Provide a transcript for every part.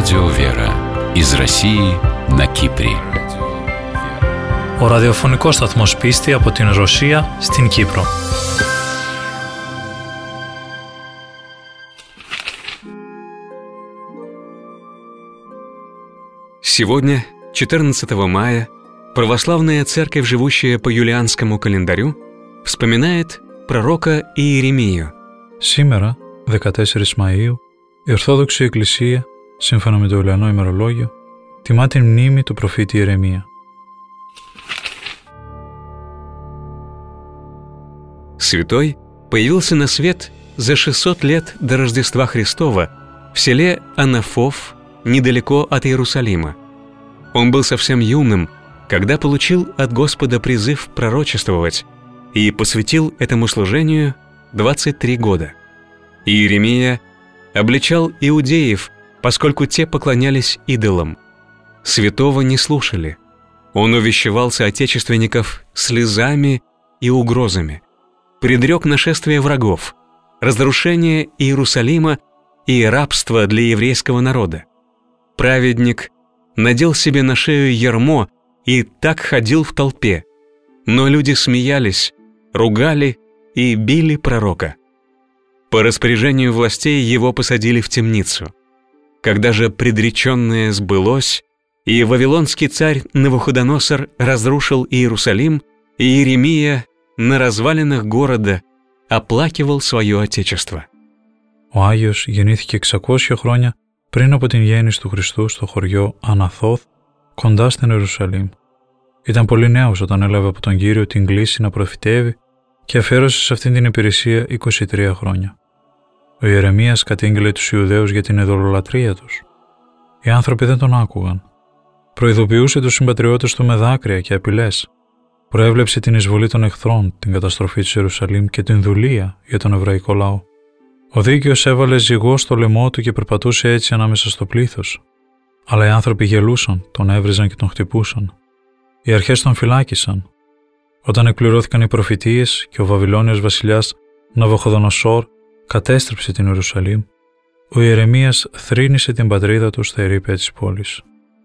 Радио Вера из России на Κύπρη. Ο ραδιοφωνικός σταθμός Πίστη από την Ρωσία στην Κύπρο. Сегодня, 14 мая, православная церковь, живущая по юлианскому календарю, вспоминает пророка Ιερεμию. Σήμερα, 14 Μαΐου, η Ορθόδοξη Εκκλησία, σύμφωνα με το Ιουλιανό ημερολόγιο, τιμά την μνήμη του προφήτη Ιερεμία. Святой появился на свет за 600 лет до Рождества Христова в селе Анафов, недалеко от Иерусалима. Он был совсем юным, когда получил от Господа призыв пророчествовать и посвятил этому служению 23 года. Иеремия обличал иудеев, поскольку те поклонялись идолам. Святого не слушали. Он увещевал соотечественников слезами и угрозами, предрек нашествие врагов, разрушение Иерусалима и рабство для еврейского народа. Праведник надел себе на шею ярмо и так ходил в толпе, но люди смеялись, ругали и били пророка. По распоряжению властей его посадили в темницу. Когда же предреченное сбылось, и вавилонский царь Навуходоносор разрушил Иерусалим, Иеремия на развалинах города оплакивал свое отечество. Ο Άγιος γεννήθηκε 600 χρόνια πριν από την γέννηση του Χριστού στο χωριό Αναθώθ, κοντά στην Ιερουσαλήμ. Ήταν πολύ νέος όταν έλαβε από τον Κύριο την κλήση να προφητεύει και αφιέρωσε σε αυτήν την υπηρεσία 23 χρόνια. Ο Ιερεμίας κατήγγειλε τους Ιουδαίους για την ειδωλολατρία τους. Οι άνθρωποι δεν τον άκουγαν. Προειδοποιούσε τους συμπατριώτες του με δάκρυα και απειλές. Προέβλεψε την εισβολή των εχθρών, την καταστροφή της Ιερουσαλήμ και την δουλεία για τον εβραϊκό λαό. Ο δίκαιος έβαλε ζυγό στο λαιμό του και περπατούσε έτσι ανάμεσα στο πλήθος. Αλλά οι άνθρωποι γελούσαν, τον έβριζαν και τον χτυπούσαν. Οι αρχές τον φυλάκισαν. Όταν εκπληρώθηκαν οι προφητείες και ο Βαβυλώνιος βασιλιάς Ναβουχοδονοσόρ κατέστρεψε την Ιερουσαλήμ, ο Ιερεμίας θρήνησε την πατρίδα του στα ερείπια της πόλης.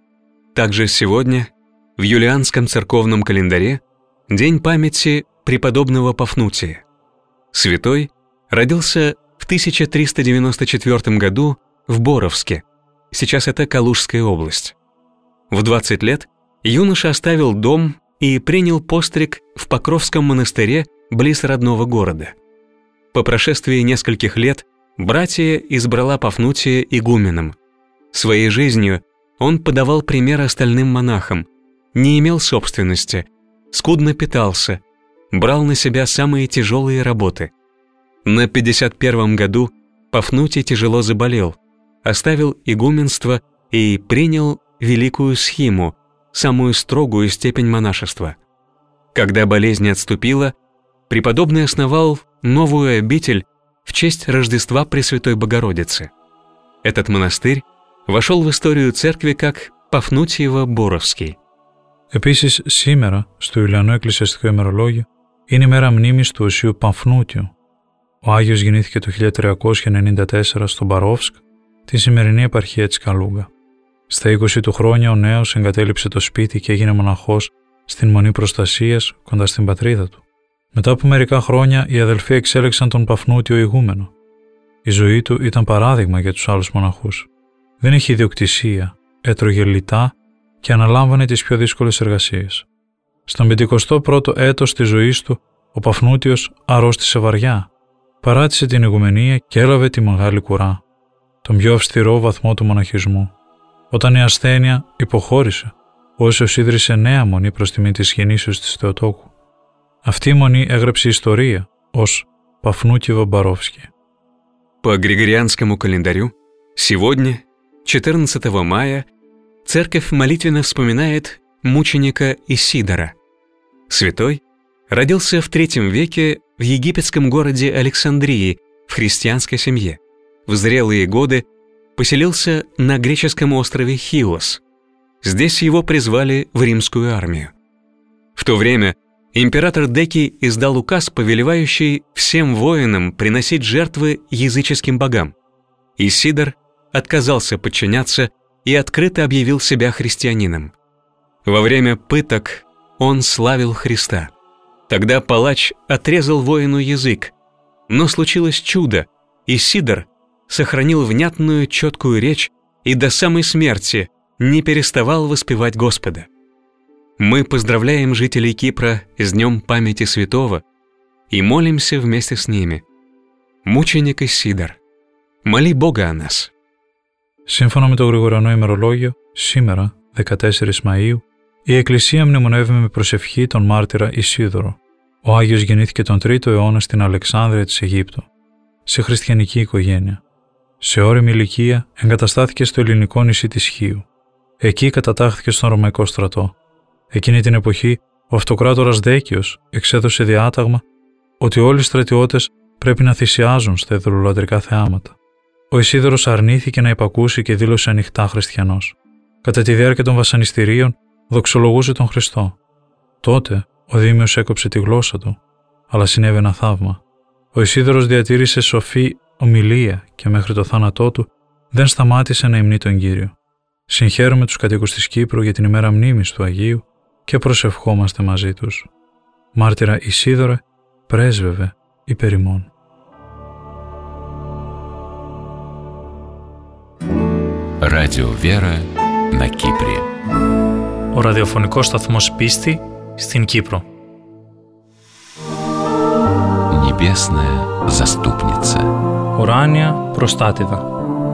Также сегодня, в юлианском церковном календаре, день памяти преподобного Пафнутия. Святой родился в 1394 году в Боровске, сейчас это Калужская область. В 20 лет юноша оставил дом и принял постриг в Покровском монастыре близ родного города. По прошествии нескольких лет братия избрала Пафнутия игуменом. Своей жизнью он подавал пример остальным монахам, не имел собственности, скудно питался, брал на себя самые тяжелые работы. На 51-м году Пафнутий тяжело заболел, оставил игуменство и принял великую схиму, самую строгую степень монашества. Когда болезнь отступила, преподобный основал новую обитель в честь Рождества Пресвятой Богородицы. Этот монастырь вошел в историю церкви как Παφνούτιεβο-Боровский. Επίσης, σήμερα, στο Ιουλιανό Εκκλησιαστικό ημερολόγιο, είναι η μέρα μνήμης του Οσίου Παμφνούτιου. Ο Άγιος γεννήθηκε το 1394 στο Μπαρόφσκ, τη σημερινή επαρχία της Καλούγα. Στα 20 του χρόνια ο νέος εγκατέλειψε το σπίτι και έγινε μοναχός στην Μονή Προστασίας κοντά στην πατρίδα του. Μετά από μερικά χρόνια οι αδελφοί εξέλεξαν τον Παφνούτιο ηγούμενο. Η ζωή του ήταν παράδειγμα για τους άλλους μοναχούς. Δεν είχε ιδιοκτησία, έτρωγε λιτά και αναλάμβανε τις πιο δύσκολες εργασίες. Στον 51ο έτος της ζωής του, ο Παφνούτιος αρρώστησε βαριά, παράτησε την ηγουμενία και έλαβε τη Μεγάλη Κουρά, τον πιο αυστηρό βαθμό του μοναχισμού. Όταν η ασθένεια υποχώρησε, ο Όσιος ίδρυσε νέα μονή προς τιμή της γεννήσεως της Θεοτόκου. Αυτή η μονή έγραψε ιστορία ως Παφνούτιεβο-Боровский. По григорианскому календарю, сегодня, 14 мая, церковь молитвенно вспоминает мученика Исидора. Святой родился в III веке в египетском городе Александрии в христианской семье. В зрелые годы поселился на греческом острове Хиос. Здесь его призвали в римскую армию. В то время император Декий издал указ, повелевающий всем воинам приносить жертвы языческим богам. Исидор отказался подчиняться и открыто объявил себя христианином. Во время пыток он славил Христа. Тогда палач отрезал воину язык, но случилось чудо, и Сидор сохранил внятную, четкую речь и до самой смерти не переставал воспевать Господа. Мы поздравляем жителей Кипра с Днем памяти святого и молимся вместе с ними. Μученик Ισίδωρ, моли Бога о нас. Σύμφωνα με το Γρηγοριανό ημερολόγιο, σήμερα, 14 Μαΐου, η Εκκλησία μνημονεύει με προσευχή τον μάρτυρα Ισίδωρο. Ο Άγιος γεννήθηκε τον 3ο αιώνα στην Αλεξάνδρεια της Αιγύπτου, σε χριστιανική οικογένεια. Σε ώριμη ηλικία εγκαταστάθηκε στο ελληνικό νησί της Χίου. Εκεί κατατάχθηκε στον Ρωμαϊκό στρατό. Εκείνη την εποχή, ο αυτοκράτορας Δέκιος εξέδωσε διάταγμα ότι όλοι οι στρατιώτες πρέπει να θυσιάζουν στα ειδωλολατρικά θεάματα. Ο Ισίδωρος αρνήθηκε να υπακούσει και δήλωσε ανοιχτά χριστιανός. Κατά τη διάρκεια των βασανιστηρίων, δοξολογούσε τον Χριστό. Τότε, ο Δήμιος έκοψε τη γλώσσα του, αλλά συνέβη ένα θαύμα. Ο Ισίδωρος διατήρησε σοφή ομιλία και μέχρι το θάνατό του δεν σταμάτησε να υμνεί τον Κύριο. Συγχαίρουμε τους κατοίκους της Κύπρου για την ημέρα μνήμης του Αγίου και προσευχόμαστε μαζί τους. Μάρτυρα Ισίδωρε, πρέσβευε υπέρ ημών. Радио Вера на Κύπρη. Ο ραδιοφωνικός σταθμός Πίστη στην Κύπρο. Небесная заступница. Ουράνια προστάτηδα.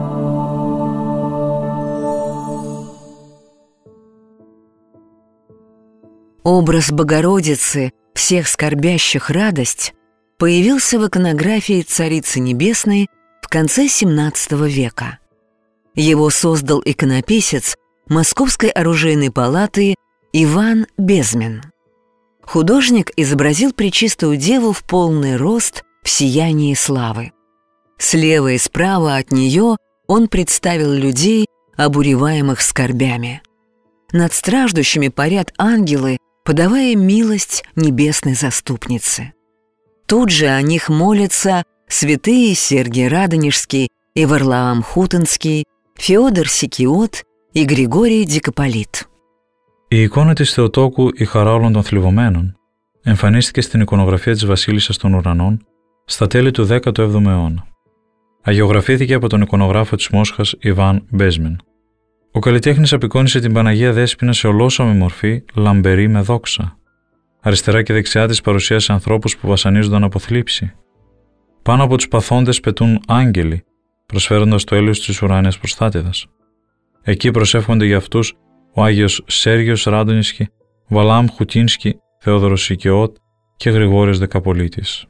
Образ Богородицы, всех скорбящих радость, появился в иконографии Царицы Небесной в конце XVII века. Его создал иконописец Московской оружейной палаты Иван Безмен. Художник изобразил Пречистую Деву в полный рост в сиянии славы. Слева и справа от нее он представил людей, обуреваемых скорбями. Над страждущими парят ангелы, подавая милость небесной заступнице. Тут же о них молятся святые Сергий Радонежский и Варлаам Χούτενский, Φιόδωρ Σικιώτ и Γρηγόρη Δικοπολίτ. Η εικόνα της Θεοτόκου «Η χαρά όλων των θλιβωμένων» εμφανίστηκε στην εικονογραφία της Βασίλισσας των Ουρανών στα τέλη του 17ου αιώνα. Αγιογραφήθηκε από τον εικονογράφο της Μόσχας Ιβάν Μπέσμεν. Ο καλλιτέχνης απεικόνισε την Παναγία Δέσποινα σε ολόσωμη μορφή, λαμπερή με δόξα. Αριστερά και δεξιά της παρουσίασε ανθρώπους που βασανίζονταν από θλίψη. Πάνω από τους παθόντες πετούν άγγελοι, προσφέροντας το έλεος της ουράνιας προστάτηδας. Εκεί προσεύχονται για αυτούς ο Άγιος Σέργιος Ράντονισκι, Βαλάμ Χουτίνσκι, Θεόδωρος Σικιώτ και Γρηγόρης Δικοπολίτης.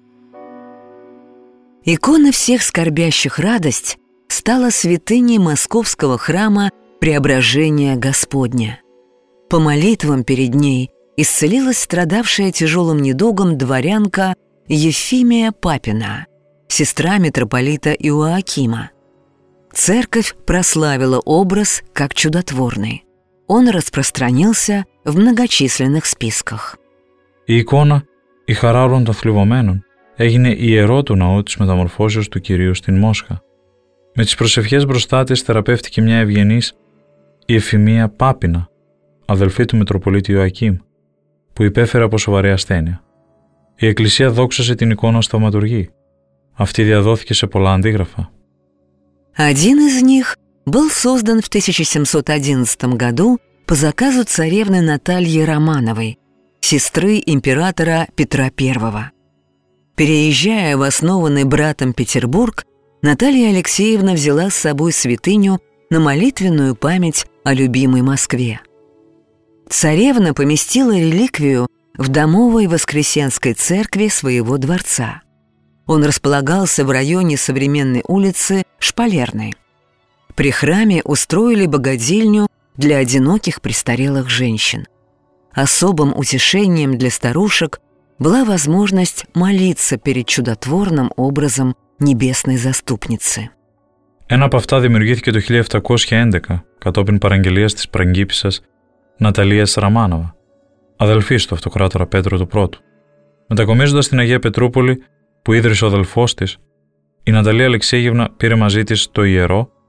Икона всех скорбящих радость стала святыней московского храма Преображения Господня. По молитвам перед ней исцелилась страдавшая тяжелым недугом дворянка Ефимия Папина, сестра митрополита Иоакима. Церковь прославила образ как чудотворный. Он распространился в многочисленных списках. Η εικόνα «Η χαρά όλων των θλιβωμένων» έγινε ιερό του ναού της μεταμορφώσεως του Κυρίου στην Μόσχα. Με τις προσευχές μπροστά της θεραπεύτηκε μια ευγενής, η Εφημία Πάπινα, αδελφή του Μητροπολίτη Ιωακήμ, που υπέφερε από σοβαρή ασθένεια. Η Εκκλησία δόξασε την εικόνα ως θαυματουργή. Αυτή διαδόθηκε σε πολλά αντίγραφα. Один из них был создан в 1711 году по заказу царевны Натальи Романовой, сестры императора Петра I. Переезжая в основанный братом Петербург, Наталья Алексеевна взяла с собой святыню на молитвенную память о любимой Москве. Царевна поместила реликвию в домовой Воскресенской церкви своего дворца. Он располагался в районе современной улицы Шпалерной. При храме устроили богадельню для одиноких престарелых женщин. Особым утешением для старушек была возможность молиться перед чудотворным образом νебесной заступницы. Ένα από αυτά δημιουργήθηκε το 1711 κατόπιν παραγγελίας της πραγκίπισσας Ναταλίας Ραμάνοβα, αδελφής του αυτοκράτορα Πέτρου του Πρώτου. Μετακομίζοντας στην Αγία Πετρούπολη, που ίδρυσε ο αδελφός της, η Ναταλία Αλεξέγευνα πήρε μαζί της το ιερό,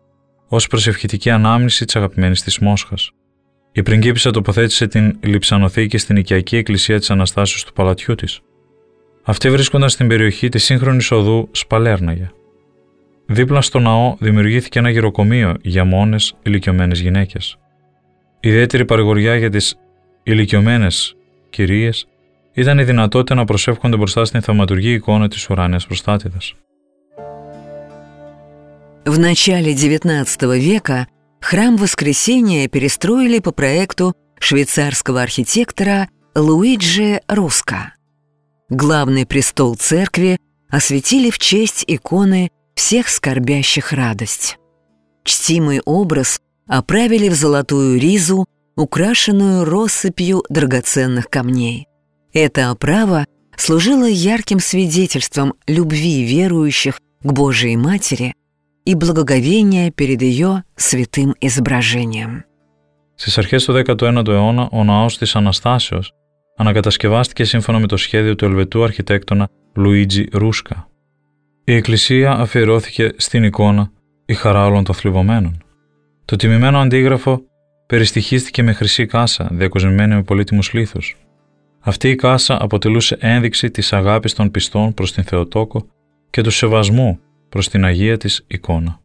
ως προσευχητική ανάμνηση της αγαπημένης της Μόσχας. Η πριγκίπισσα τοποθέτησε την λειψανοθήκη στην οικιακή εκκλησία της Αναστάσεως του παλατιού της. Αυτή βρίσκονταν στην περιοχή της σύγχρονης οδού Σπαλέρναγια. Δίπλα στο ναό δημιουργήθηκε ένα γυροκομείο για μόνες ηλικιωμένες γυναίκες. Ιδιαίτερη παρηγοριά για τις ηλικιωμένες κυρίες ήταν η δυνατότητα να προσεύχονται μπροστά στην θαυματουργή εικόνα της ουράνιας προστάτηδας. В начале XIX века храм Воскресения перестроили по проекту швейцарского архитектора Луиджи Руска. Главный престол церкви осветили в честь иконы всех скорбящих радость. Чтимый образ оправили в золотую ризу, украшенную россыпью драгоценных камней. Эта оправа служила ярким свидетельством любви верующих к Божией Матери и благоговения перед ее святым изображением. Στις αρχές του 19ου αιώνα, ο ναός της Αναστάσεως ανακατασκευάστηκε σύμφωνα με το σχέδιο του Ελβετού αρχιτέκτονα Λουίτζι Ρούσκα. Η εκκλησία αφιερώθηκε στην εικόνα «Η χαρά όλων των θλιβωμένων». Το τιμημένο αντίγραφο περιστοιχίστηκε με χρυσή κάσα, διακοσμημένη με πολύτιμους λίθους. Αυτή η κάσα αποτελούσε ένδειξη της αγάπης των πιστών προς την Θεοτόκο και του σεβασμού προς την Αγία της εικόνα.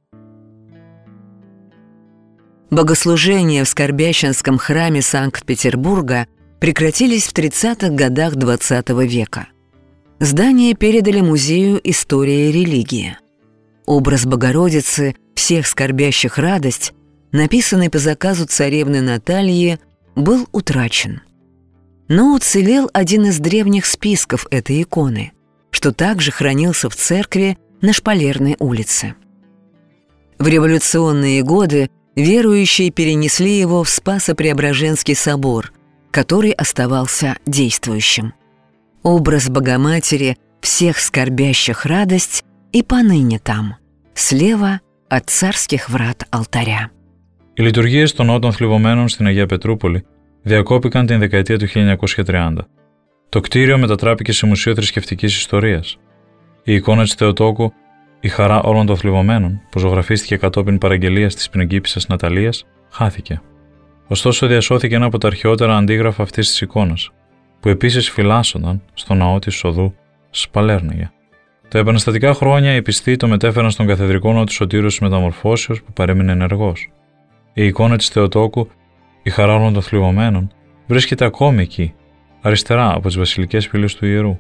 Богослужения в Скорбященском храме Санкт-Петербурга прекратились в 30-х годах XX века. Здание передали Музею истории и религии. Образ Богородицы «Всех скорбящих радость», написанный по заказу царевны Натальи, был утрачен. Но уцелел один из древних списков этой иконы, что также хранился в церкви на Шпалерной улице. В революционные годы верующие перенесли его в Спасо-Преображенский собор, который оставался действующим. Образ Богоматери «Всех скорбящих радость» и поныне там, слева от царских врат алтаря. Οι λειτουργίες των Νότων Θλιβωμένων στην Αγία Πετρούπολη διακόπηκαν την δεκαετία του 1930. Το κτίριο μετατράπηκε σε Μουσείο Θρησκευτικής Ιστορίας. Η εικόνα της Θεοτόκου «Η χαρά όλων των θλιβωμένων», που ζωγραφίστηκε κατόπιν παραγγελίας της πριγκίπισσας Ναταλίας, χάθηκε. Ωστόσο, διασώθηκε ένα από τα αρχαιότερα αντίγραφα αυτής της εικόνας, που επίσης φυλάσσονταν στο ναό της οδού Σπαλέρναγια. Τα επαναστατικά χρόνια οι πιστοί το μετέφεραν στον καθεδρικό ναό του Σωτήρου της Μεταμορφώσεως, που παρέμεινε ενεργός. Η εικόνα της Θεοτόκου «Η χαρά όλων των θλιβωμένων» βρίσκεται ακόμη εκεί, αριστερά από τις βασιλικές πύλες του ιερού.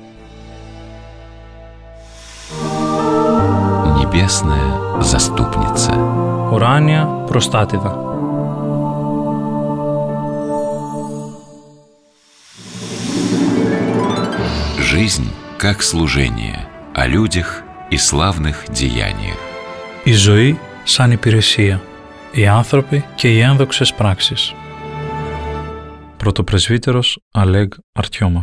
Небесная заступница. Ουράνια προστάτηδα. Жизнь как служение, о людях и славных деяниях. Η ζωή σαν υπηρεσία, οι άνθρωποι και οι ένδοξες πράξεις. Пρωτопрезвитерос Олег Артемов.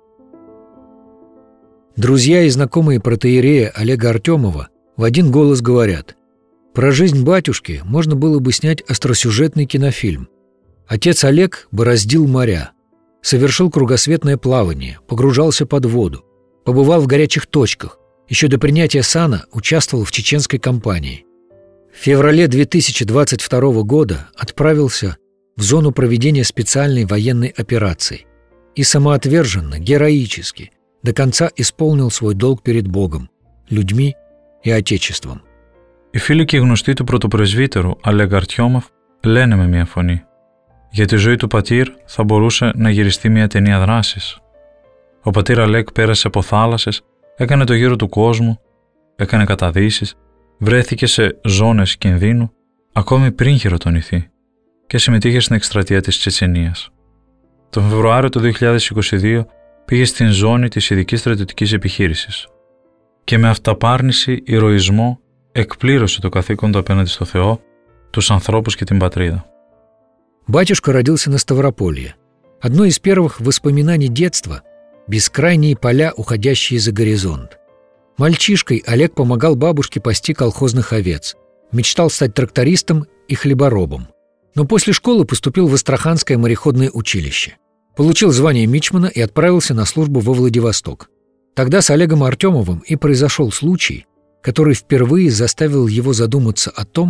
Друзья и знакомые протоиерея Олега Артемова в один голос говорят: про жизнь батюшки можно было бы снять остросюжетный кинофильм. Отец Олег бороздил моря, совершил кругосветное плавание, погружался под воду, побывал в горячих точках, еще до принятия сана участвовал в чеченской кампании. В феврале 2022 года отправился в зону проведения специальной военной операции и самоотверженно, героически до конца исполнил свой долг перед Богом, людьми и Отечеством. Οι φίλοι και οι γνωστοί του πρωτοπρεσβύτερου Олег Артемов λένε με μια φωνή: για τη ζωή του πατήρ θα μπορούσε να γυριστεί μια ταινία δράσης. Ο πατήρ Αλέκ πέρασε από θάλασσες, έκανε το γύρο του κόσμου, έκανε καταδύσεις, βρέθηκε σε ζώνες κινδύνου ακόμη πριν χειροτονηθεί και συμμετείχε στην εκστρατεία της Τσετσενίας. Τον Φεβρουάριο του 2022 πήγε στην ζώνη της ειδικής στρατιωτικής επιχείρησης και με αυταπάρνηση, ηρωισμό εκπλήρωσε το καθήκον του απέναντι στο Θεό, τους ανθρώπους και την πατρίδα. Батюшка родился на Ставрополье. Одно из первых воспоминаний детства – бескрайние поля, уходящие за горизонт. Мальчишкой Олег помогал бабушке пасти колхозных овец, мечтал стать трактористом и хлеборобом. Но после школы поступил в Астраханское мореходное училище. Получил звание мичмана и отправился на службу во Владивосток. Тогда с Олегом Артемовым и произошел случай, который впервые заставил его задуматься о том,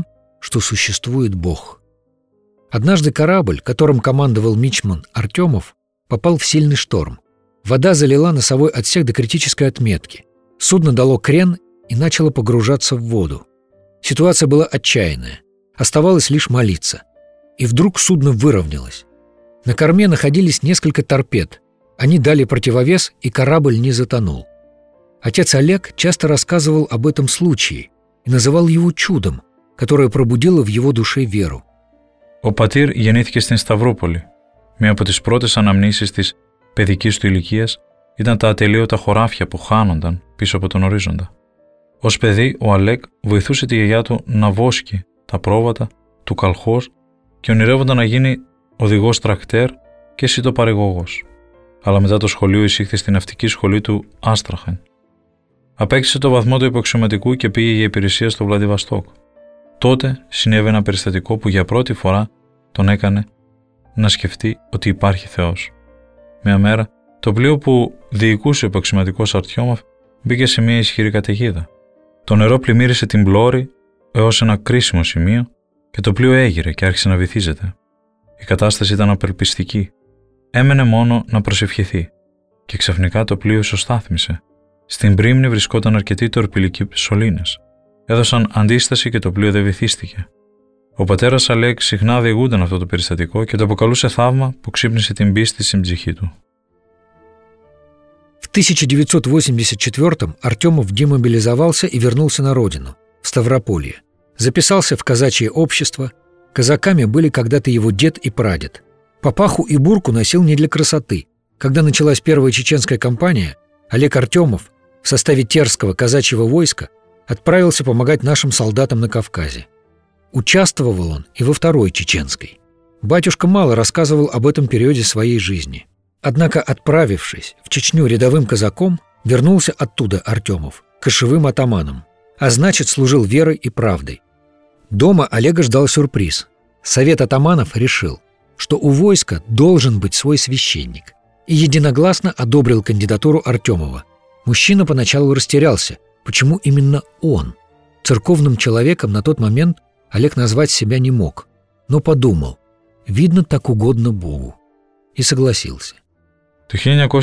что существует Бог. Однажды корабль, которым командовал мичман Артемов, попал в сильный шторм. Вода залила носовой отсек до критической отметки. Судно дало крен и начало погружаться в воду. Ситуация была отчаянная. Оставалось лишь молиться. И вдруг судно выровнялось. На корме находились несколько торпед. Они дали противовес, и корабль не затонул. Отец Олег часто рассказывал об этом случае и называл его чудом, которое пробудило в его душе веру. Ο πατήρ γεννήθηκε στην Σταυρούπολη. Μία από τις πρώτες αναμνήσεις της παιδικής του ηλικίας ήταν τα ατελείωτα χωράφια που χάνονταν πίσω από τον ορίζοντα. Ως παιδί, ο Αλέκ βοηθούσε τη γιαγιά του να βόσκει τα πρόβατα του καλχός και ονειρεύονταν να γίνει οδηγός τρακτέρ και σιτοπαραγωγός. Αλλά μετά το σχολείο εισήχθη στην ναυτική σχολή του Άστραχαν. Απέκτησε το βαθμό του υποαξιωματικού και πήγε για υπηρεσία στο Βλαδιβαστόκ. Τότε συνέβη ένα περιστατικό που για πρώτη φορά τον έκανε να σκεφτεί ότι υπάρχει Θεός. Μια μέρα, το πλοίο που διοικούσε ο υποαξιωματικός Αρτιόμοφ μπήκε σε μια ισχυρή καταιγίδα. Το νερό πλημμύρισε την πλώρη έως ένα κρίσιμο σημείο και το πλοίο έγειρε και άρχισε να βυθίζεται. Η κατάσταση ήταν απελπιστική. Έμενε μόνο να προσευχηθεί και ξαφνικά το πλοίο ισοστάθμισε. Στην πρίμνη βρισκόταν αρκετοί τορπιλικοί σωλήνες. Έδωσαν αντίσταση και το πλοίο δεν βυθίστηκε. Ο πατέρας Αλέκ συχνά διηγούνταν αυτό το περιστατικό και το αποκαλούσε θαύμα που ξύπνησε την πίστη στην ψυχή του. В 1984-м Артемов демобилизовался и вернулся на родину, в Ставрополье. Записался в казачье общество. Казаками были когда-то его дед и прадед. Папаху и бурку носил не для красоты. Когда началась первая чеченская кампания, Олег Артемов в составе Терского казачьего войска отправился помогать нашим солдатам на Кавказе. Участвовал он и во второй чеченской. Батюшка мало рассказывал об этом периоде своей жизни. Однако, отправившись в Чечню рядовым казаком, вернулся оттуда Артемов кошевым атаманом, а значит, служил верой и правдой. Дома Олега ждал сюрприз. Совет атаманов решил, что у войска должен быть свой священник, и единогласно одобрил кандидатуру Артемова. Мужчина поначалу растерялся, почему именно он. Церковным человеком на тот момент Олег назвать себя не мог, но подумал, видно, так угодно Богу, и согласился. Το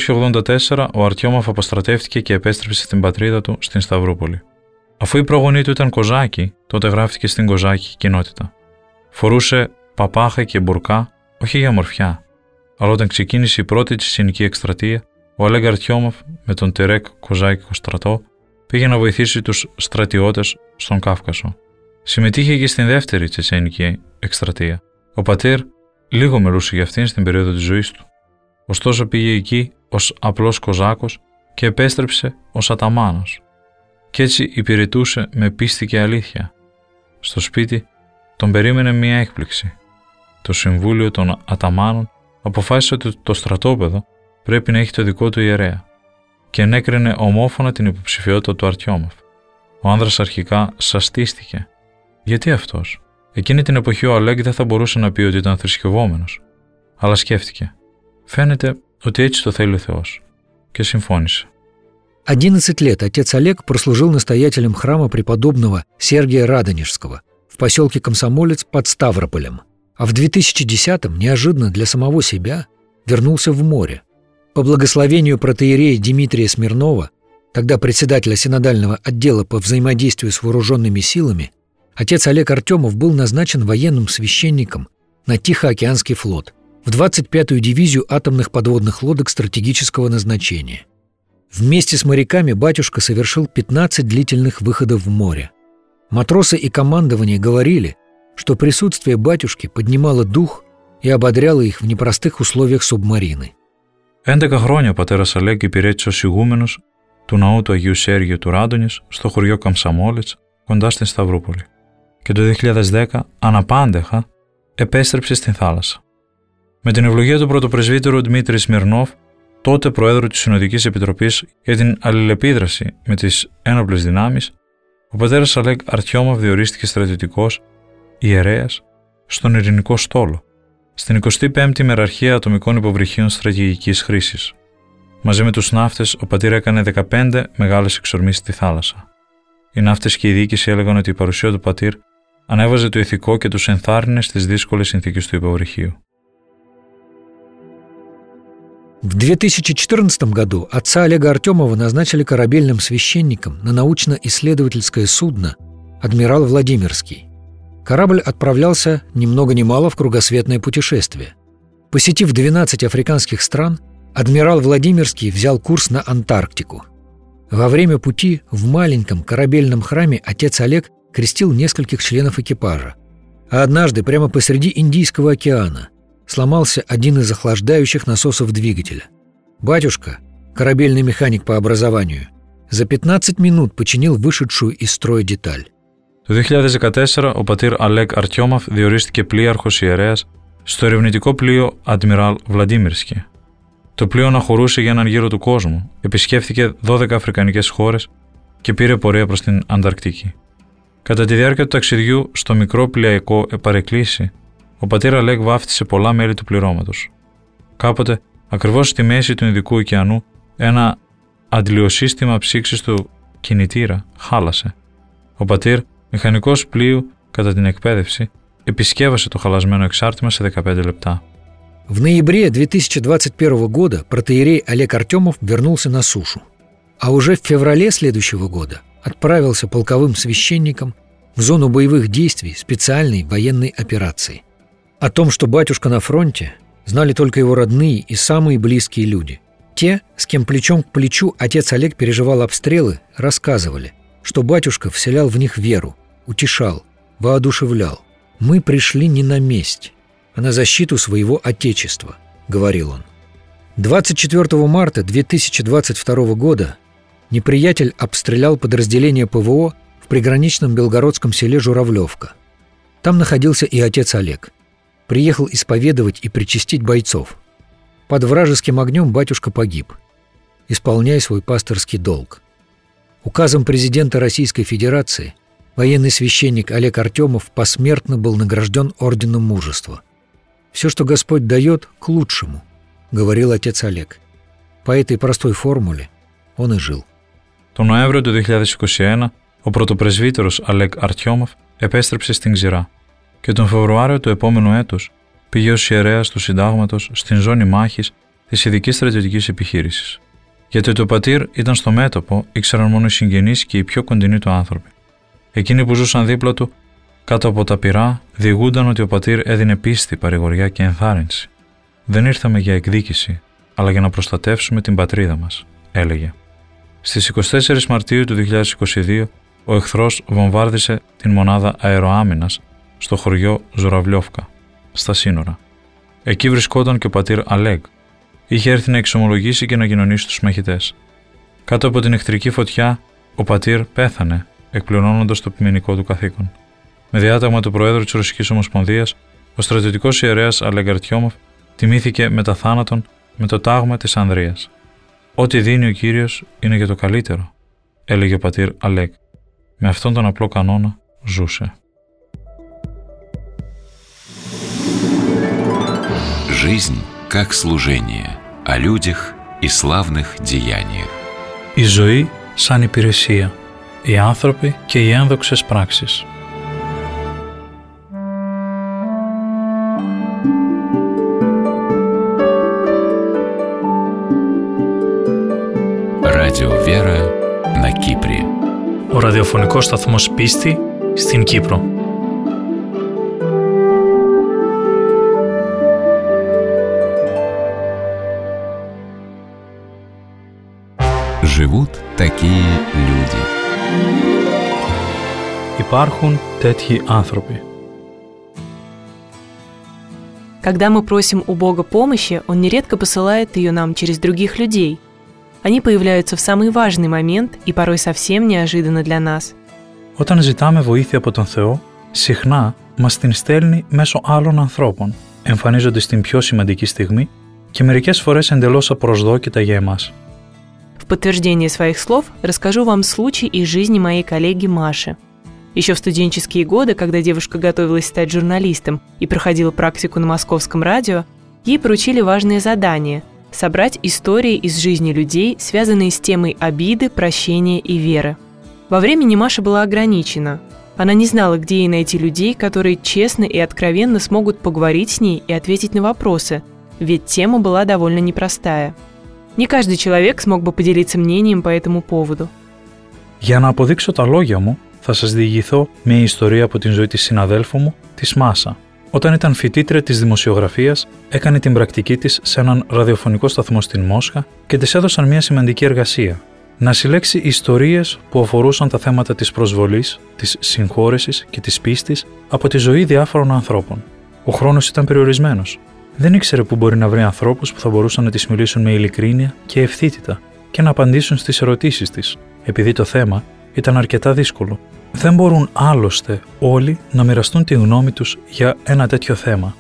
1984 ο Αρτιόμοφ αποστρατεύτηκε και επέστρεψε στην πατρίδα του στην Σταυρούπολη. Αφού οι προγονείς του ήταν Κοζάκοι, τότε γράφτηκε στην Κοζάκη κοινότητα. Φορούσε παπάχα και μπουρκά, όχι για μορφιά, αλλά όταν ξεκίνησε η πρώτη της συνοική εκστρατεία, ο Αλέγκ Αρτιόμοφ με τον Τερέκ Κοζάκικο στρατό πήγε να βοηθήσει τους στρατιώτες στον Κάφκασο. Συμμετείχε και στην δεύτερη τσετσενική εκστρατεία. Ο πατήρ λίγο μιλούσε για αυτήν στην περίοδο της ζωής του. Ωστόσο πήγε εκεί ως απλός Κοζάκος και επέστρεψε ως αταμάνος. Κι έτσι υπηρετούσε με πίστη και αλήθεια. Στο σπίτι τον περίμενε μία έκπληξη. Το Συμβούλιο των Αταμάνων αποφάσισε ότι το στρατόπεδο πρέπει να έχει το δικό του ιερέα και ενέκρινε ομόφωνα την υποψηφιότητα του Αρτιόμοφ. Ο άνδρας αρχικά σαστίστηκε. Γιατί αυτός? Εκείνη την εποχή ο Αλέγκ δεν θα μπορούσε να πει ότι ήταν θρησκευόμενος, αλλά σκέφτηκε. Φαίνεται ότι έτσι το θέλει ο Θεός και συμφώνησε. 11 лет отец Олег прослужил настоятелем храма преподобного Сергия Радонежского в поселке Комсомолец под Ставрополем, а в 2010-м неожиданно для самого себя вернулся в море. По благословению протоиерея Дмитрия Смирнова, тогда председателя синодального отдела по взаимодействию с вооруженными силами, отец Олег Артемов был назначен военным священником на Тихоокеанский флот в 25-ю дивизию атомных подводных лодок стратегического назначения. Вместе с моряками батюшка совершил 15 длительных выходов в море. Матросы и командование говорили, что присутствие батюшки поднимало дух и ободряло их в непростых условиях субмарины. 11 χρόνια ο πατέρας Αλέγκ υπηρέτησε ως ηγούμενος του ναού του Αγίου Σέργιου του Ράντονης στο χωριό Καμσαμόλετς κοντά στην Σταυρούπολη και το 2010 αναπάντεχα επέστρεψε στην θάλασσα. Με την ευλογία του πρωτοπρεσβύτερου Δημήτρη Σμυρνόφ, τότε Προέδρου της Συνοδικής Επιτροπής για την αλληλεπίδραση με τις ένοπλες δυνάμεις, ο πατέρας Αλέγκ Αρτιόμοφ διορίστηκε στρατιωτικός ιερέας στον Ειρηνικό Στόλο, στην 25η Ημεραρχία Ατομικών Υποβρυχίων Στρατηγικής Χρήσης. Μαζί με τους ναύτες, ο πατήρ έκανε 15 μεγάλες εξορμήσεις στη θάλασσα. Οι ναύτες και η διοίκηση έλεγαν ότι η παρουσία του πατήρ ανέβαζε το ηθικό και τους ενθάρρυνε στις δύσκολες συνθήκες του υποβρυχίου. В 2014 году отца Олега Артемова назначили корабельным священником на научно-исследовательское судно «Адмирал Владимирский». Корабль отправлялся ни много ни мало в кругосветное путешествие. Посетив 12 африканских стран, адмирал Владимирский взял курс на Антарктику. Во время пути в маленьком корабельном храме отец Олег крестил нескольких членов экипажа. А однажды прямо посреди Индийского океана сломался один из охлаждающих насосов двигателя. Батюшка, корабельный механик по образованию, за 15 минут починил вышедшую из строя деталь. Το 2014 ο πατήρ Αλέκ Αρτιόμοφ διορίστηκε πλοίαρχος ιερέας στο ερευνητικό πλοίο Admiral Vladimirsky. Το πλοίο αναχωρούσε για έναν γύρο του κόσμου, επισκέφθηκε 12 αφρικανικές χώρες και πήρε πορεία προς την Ανταρκτική. Κατά τη διάρκεια του ταξιδιού στο μικρό πλοιαρικό παρεκκλήσι, ο πατήρ Αλέκ βάφτισε πολλά μέλη του πληρώματος. Κάποτε, ακριβώς στη μέση του Ινδικού ωκεανού, ένα αντλιοσύστημα ψήξης του κινητήρα χάλασε. Ο πατήρ, μηχανικός πλοίου κατά την εκπαίδευση, επισκέβασε το χαλασμένο εξάρτημα σε 15 λεπτά. В ноябре 2021 года протоиерей Олег Артемов вернулся на сушу, а уже в феврале следующего года отправился полковым священником в зону боевых действий специальной военной операции. О том, что батюшка на фронте, знали только его родные и самые близкие люди. Те, с кем плечом к плечу отец Олег переживал обстрелы, рассказывали, что батюшка вселял в них веру, утешал, воодушевлял. «Мы пришли не на месть, а на защиту своего Отечества», — говорил он. 24 марта 2022 года неприятель обстрелял подразделение ПВО в приграничном белгородском селе Журавлевка. Там находился и отец Олег. Приехал исповедовать и причастить бойцов. Под вражеским огнем батюшка погиб, исполняя свой пасторский долг. Указом президента Российской Федерации военный священник Олег Артемов посмертно был награжден Орденом Мужества. «Все, что Господь дает, к лучшему», — говорил отец Олег. По этой простой формуле он и жил. Τον Νοέμβριο του 2021, ο πρωτοπρεσβύτερος Αλέκ Αρτιόμοφ επέστρεψε στην Ξηρά και τον Φεβρουάριο του επόμενου έτους πήγε ως ιερέας του Συντάγματος στην ζώνη μάχης της ειδικής στρατιωτικής επιχείρησης. Γιατί ότι ο πατήρ ήταν στο μέτωπο, ήξεραν μόνο οι συγγενείς και οι πιο κοντινοί του άνθρωποι. Εκείνοι που ζούσαν δίπλα του, κάτω από τα πυρά, διηγούνταν ότι ο πατήρ έδινε πίστη, παρηγοριά και ενθάρρυνση. «Δεν ήρθαμε για εκδίκηση, αλλά για να προστατεύσουμε την πατρίδα μας», έλεγε. Στις 24 Μαρτίου του 2022, ο εχθρός βομβάρδισε την μονάδα αεροάμυνας στο χωριό Ζουραβλιόφκα, στα σύνορα. Εκεί βρισκόταν και ο πατήρ Αλέγ. Είχε έρθει να εξομολογήσει και να κοινωνήσει τους μαχητές. Κάτω από την εχθρική φωτιά, ο πατήρ πέθανε, εκπληρώνοντας το ποιμηνικό του καθήκον. Με διάταγμα του Προέδρου της Ρωσικής Ομοσπονδίας, ο στρατιωτικός ιερέας Αλέγ Αρτιόμοφ τιμήθηκε μετά θάνατον με το τάγμα της Ανδρείας. «Ό,τι δίνει ο Κύριος είναι για το καλύτερο», έλεγε ο πατήρ Αλέγ. Με αυτόν τον απλό κανόνα ζούσε. Жизнь как служение, о людях и славных деяниях. Η ζωή σαν υπηρεσία, οι άνθρωποι και οι ένδοξες πράξεις. Радио «Вера» на Кипре. Ο ραδιοφωνικός σταθμός Πίστη στην Κύπρο. Живут такие люди. Υπάρχουν τέτοιοι άνθρωποι. Когда мы просим у Бога помощи, Он нередко посылает ее нам через других людей. Они появляются в самый важный момент и порой совсем неожиданно для нас. Όταν ζητάμε βοήθεια από τον Θεό, συχνά μας την στέλνει μέσω άλλων ανθρώπων, εμφανίζονται στην πιο σημαντική στιγμή και μερικές φορές εντελώς απροσδόκητα για εμάς. В подтверждение своих слов расскажу вам случай из жизни моей коллеги Маши. Еще в студенческие годы, когда девушка готовилась стать журналистом и проходила практику на московском радио, ей поручили важное задание – собрать истории из жизни людей, связанные с темой обиды, прощения и веры. Во времени Маша была ограничена. Она не знала, где ей найти людей, которые честно и откровенно смогут поговорить с ней и ответить на вопросы, ведь тема была довольно непростая. Не каждый человек смог бы поделиться мнением по этому поводу. Για να αποδείξω τα λόγια μου, θα σας διηγηθώ μια ιστορία από την ζωή της συναδέλφου μου, της Μάσα. Όταν ήταν φοιτήτρια της δημοσιογραφίας, έκανε την πρακτική της σε έναν ραδιοφωνικό σταθμό στην Μόσχα και της έδωσαν μια σημαντική εργασία. Να συλλέξει ιστορίες που αφορούσαν τα θέματα της προσβολής, της συγχώρεσης και της πίστης από τη ζωή διάφορων ανθρώπων. Ο χρόνος ήταν περιορισμένος. Δεν ήξερε που μπορεί να βρει ανθρώπους που θα μπορούσαν να της μιλήσουν με ειλικρίνεια και ευθύτητα και να απαντήσουν στις ερωτήσεις της, επειδή το θέμα ήταν αρκετά δύσκολο. Δεν μπορούν άλλωστε όλοι να μοιραστούν τη γνώμη τους για ένα τέτοιο θέμα.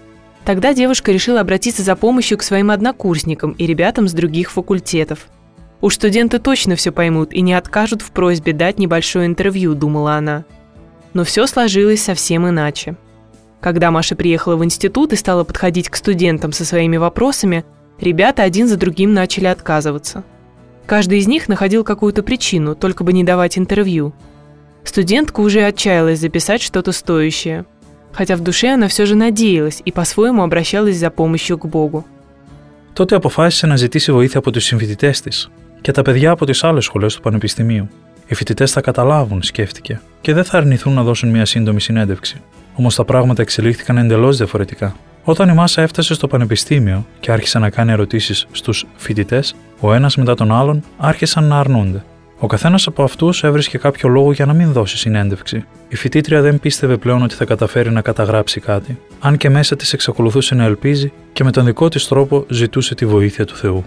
Тогда девушка решила обратиться за помощью к своим однокурсникам и ребятам с других факультетов. Уж студенты точно все поймут и не откажут в просьбе дать небольшое интервью, думала она. Но все сложилось совсем иначе. Когда Маша приехала в институт и стала подходить к студентам со своими вопросами, ребята один за другим начали отказываться. Каждый из них находил какую-то причину, только бы не давать интервью. Студентка уже отчаялась записать что-то стоящее, хотя в душе она все же надеялась и по-своему обращалась за помощью к Богу. Τότε αποφάσισε να ζητήσει βοήθεια από τους συμφοιτητές της και τα παιδιά από τις άλλες σχολές του Πανεπιστημίου. Οι φοιτητές θα καταλάβουν, σκέφτηκε, και δεν θα αρνηθούν να δώσουν μια σύντομη συνέντευξη. Όμως τα πράγματα εξελίχθηκαν εντελώς διαφορετικά. Όταν η Μάσα έφτασε στο πανεπιστήμιο και άρχισε να κάνει ερωτήσεις στους φοιτητές, ο ένας μετά τον άλλον άρχισαν να αρνούνται. Ο καθένας από αυτούς έβρισκε κάποιο λόγο για να μην δώσει συνέντευξη. Η φοιτήτρια δεν πίστευε πλέον ότι θα καταφέρει να καταγράψει κάτι, αν και μέσα της εξακολουθούσε να ελπίζει και με τον δικό της τρόπο ζητούσε τη βοήθεια του Θεού.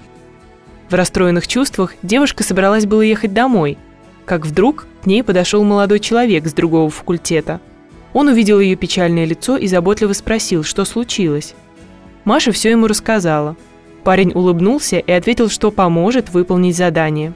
В расстроенных чувствах девушка собралась было ехать домой, как вдруг к ней подошел молодой человек с другого факультета. Он увидел ее печальное лицо и заботливо спросил, что случилось. Маша все ему рассказала. Парень улыбнулся и ответил, что поможет выполнить задание.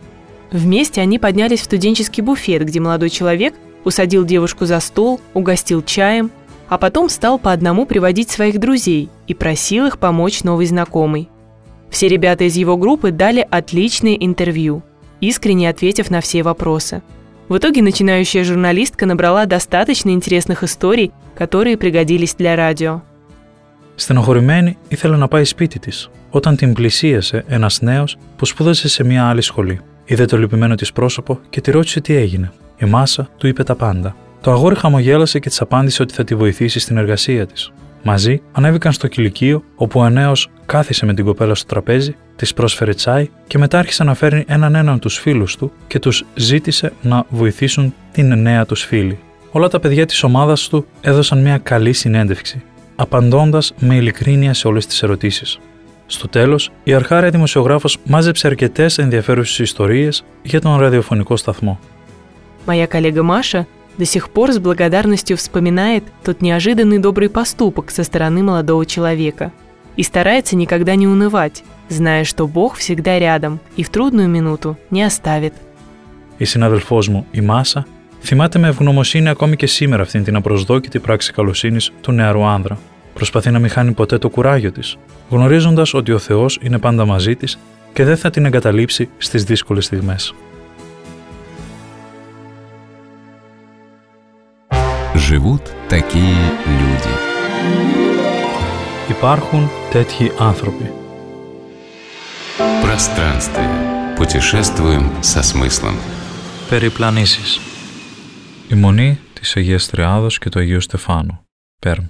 Вместе они поднялись в студенческий буфет, где молодой человек усадил девушку за стол, угостил чаем, а потом стал по одному приводить своих друзей и просил их помочь новой знакомой. Все ребята из его группы дали отличное интервью, искренне ответив на все вопросы. В итоге начинающая журналистка набрала достаточно интересных историй, которые пригодились для радио. Στενοχωρημένη, ήθελε να πάει σπίτι της, όταν την πλησίασε ένας νέος που σπούδασε σε μια άλλη σχολή. Είδε το λυπημένο της πρόσωπο και τη ρώτησε τι έγινε. Η Μάσα του είπε τα πάντα. Το αγόρι χαμογέλασε και της απάντησε ότι θα τη βοηθήσει στην εργασία της. Μαζί ανέβηκαν στο κηλικείο, όπου ο νέος κάθισε με την κοπέλα στο τραπέζι, της πρόσφερε τσάι και μετά άρχισε να φέρνει έναν τους φίλους του και τους ζήτησε να βοηθήσουν την νέα τους φίλη. Όλα τα παιδιά της ομάδας του έδωσαν μια καλή συνέντευξη, απαντώντας με ειλικρίνεια σε όλες τις ερωτήσεις. Στο τέλος, η αρχάρια δημοσιογράφος μάζεψε αρκετές ενδιαφέρουσες ιστορίες για τον ραδιοφωνικό σταθμό. Моя коллега Маша до сих пор с благодарностью вспоминает тот неожиданный добрый поступок со стороны молодого человека и старается никогда не унывать, зная, что Бог всегда рядом и в трудную минуту не оставит. Η συνάδελφός μου, η Μάσα, θυμάται με ευγνωμοσύνη ακόμη και σήμερα αυτήν την απροσδόκητη πράξη καλοσύνης του νεαρού άνδρα. Προσπαθεί να μην χάνει ποτέ το κουράγιο της, γνωρίζοντας ότι ο Θεός είναι πάντα μαζί της και δεν θα την εγκαταλείψει στις δύσκολες στιγμές. Живут такие люди. Υπάρχουν τέτοιοι άνθρωποι. Пространствие. Путешествуем со смыслом. Περιπλανήσεις. Η Μονή της Αγίας Τριάδος και του Αγίου Στεφάνου. Пермь.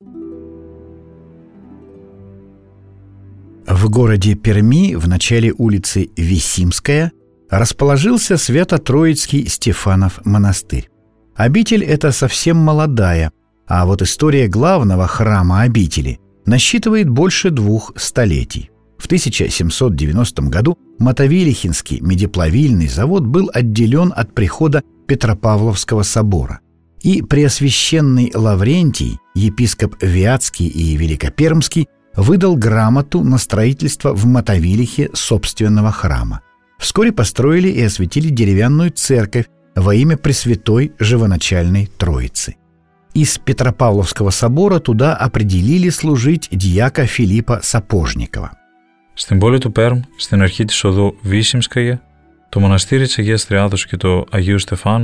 В городе Перми в начале улицы Висимская расположился Свято-Троицкий Стефанов монастырь. Обитель эта совсем молодая, а вот история главного храма обители насчитывает больше 2 столетий. В 1790 году Мотовилихинский медиплавильный завод был отделен от прихода Петропавловского собора, и Преосвященный Лаврентий, епископ Вятский и Великопермский, выдал грамоту на строительство в Мотовилихе собственного храма. Вскоре построили и осветили деревянную церковь во имя Пресвятой Живоначальной Троицы. Из Петропавловского собора туда определили служить дьяка Филиппа Сапожникова. Στην πόλη του Πέρμ, στην αρχή της οδού Βίσιμσκαγια, το μοναστήρι της Αγίας Τριάδος και του Αγίου Στεφάνου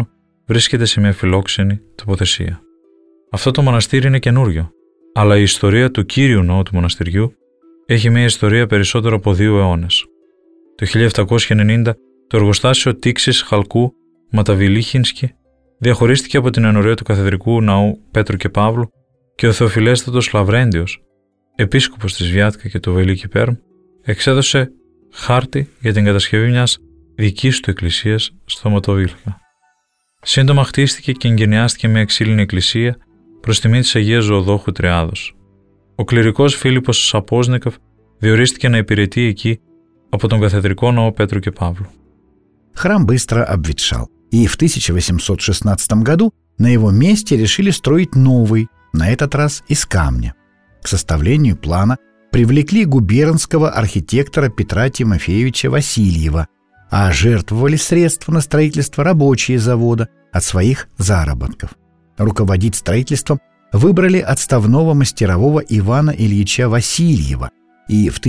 βρίσκεται σε μια φιλόξενη τοποθεσία. Αυτό το μοναστήρι είναι καινούριο, αλλά η ιστορία του κύριου ναού του μοναστηριού έχει μια ιστορία περισσότερο από 2 αιώνες. Το 1790 το εργοστάσιο τήξης χαλκού Ματαβιλίχινσκι διαχωρίστηκε από την ενορία του καθεδρικού ναού Πέτρου και Παύλου και ο Θεοφιλέστατος Λαβρέντιος, επίσκοπος της Βιάτκα και του Βελίκη Πέρμ, εξέδωσε χάρτη για την κατασκευή μιας δικής του εκκλησίας στο Ματοβίλχα. Σύντομα χτίστηκε και εγκαινιάστηκε μια ξύλινη εκκλησία προς τιμή της Αγίας Ζωοδόχου Τριάδος. Ο κληρικός Φίλιππος Σαπόσνικοφ διορίστηκε να υπηρετεί εκεί από τον καθεδρικό ναό Петру και Павлу. Храм быстро обветшал, и в 1816 году на его месте решили строить новый, на этот раз из камня. К составлению плана привлекли губернского архитектора Петра Тимофеевича Васильева, а жертвовали средства на строительство рабочие завода от своих заработков. Руководить строительством выбрали отставного мастерового Ивана Ильича Васильева, и в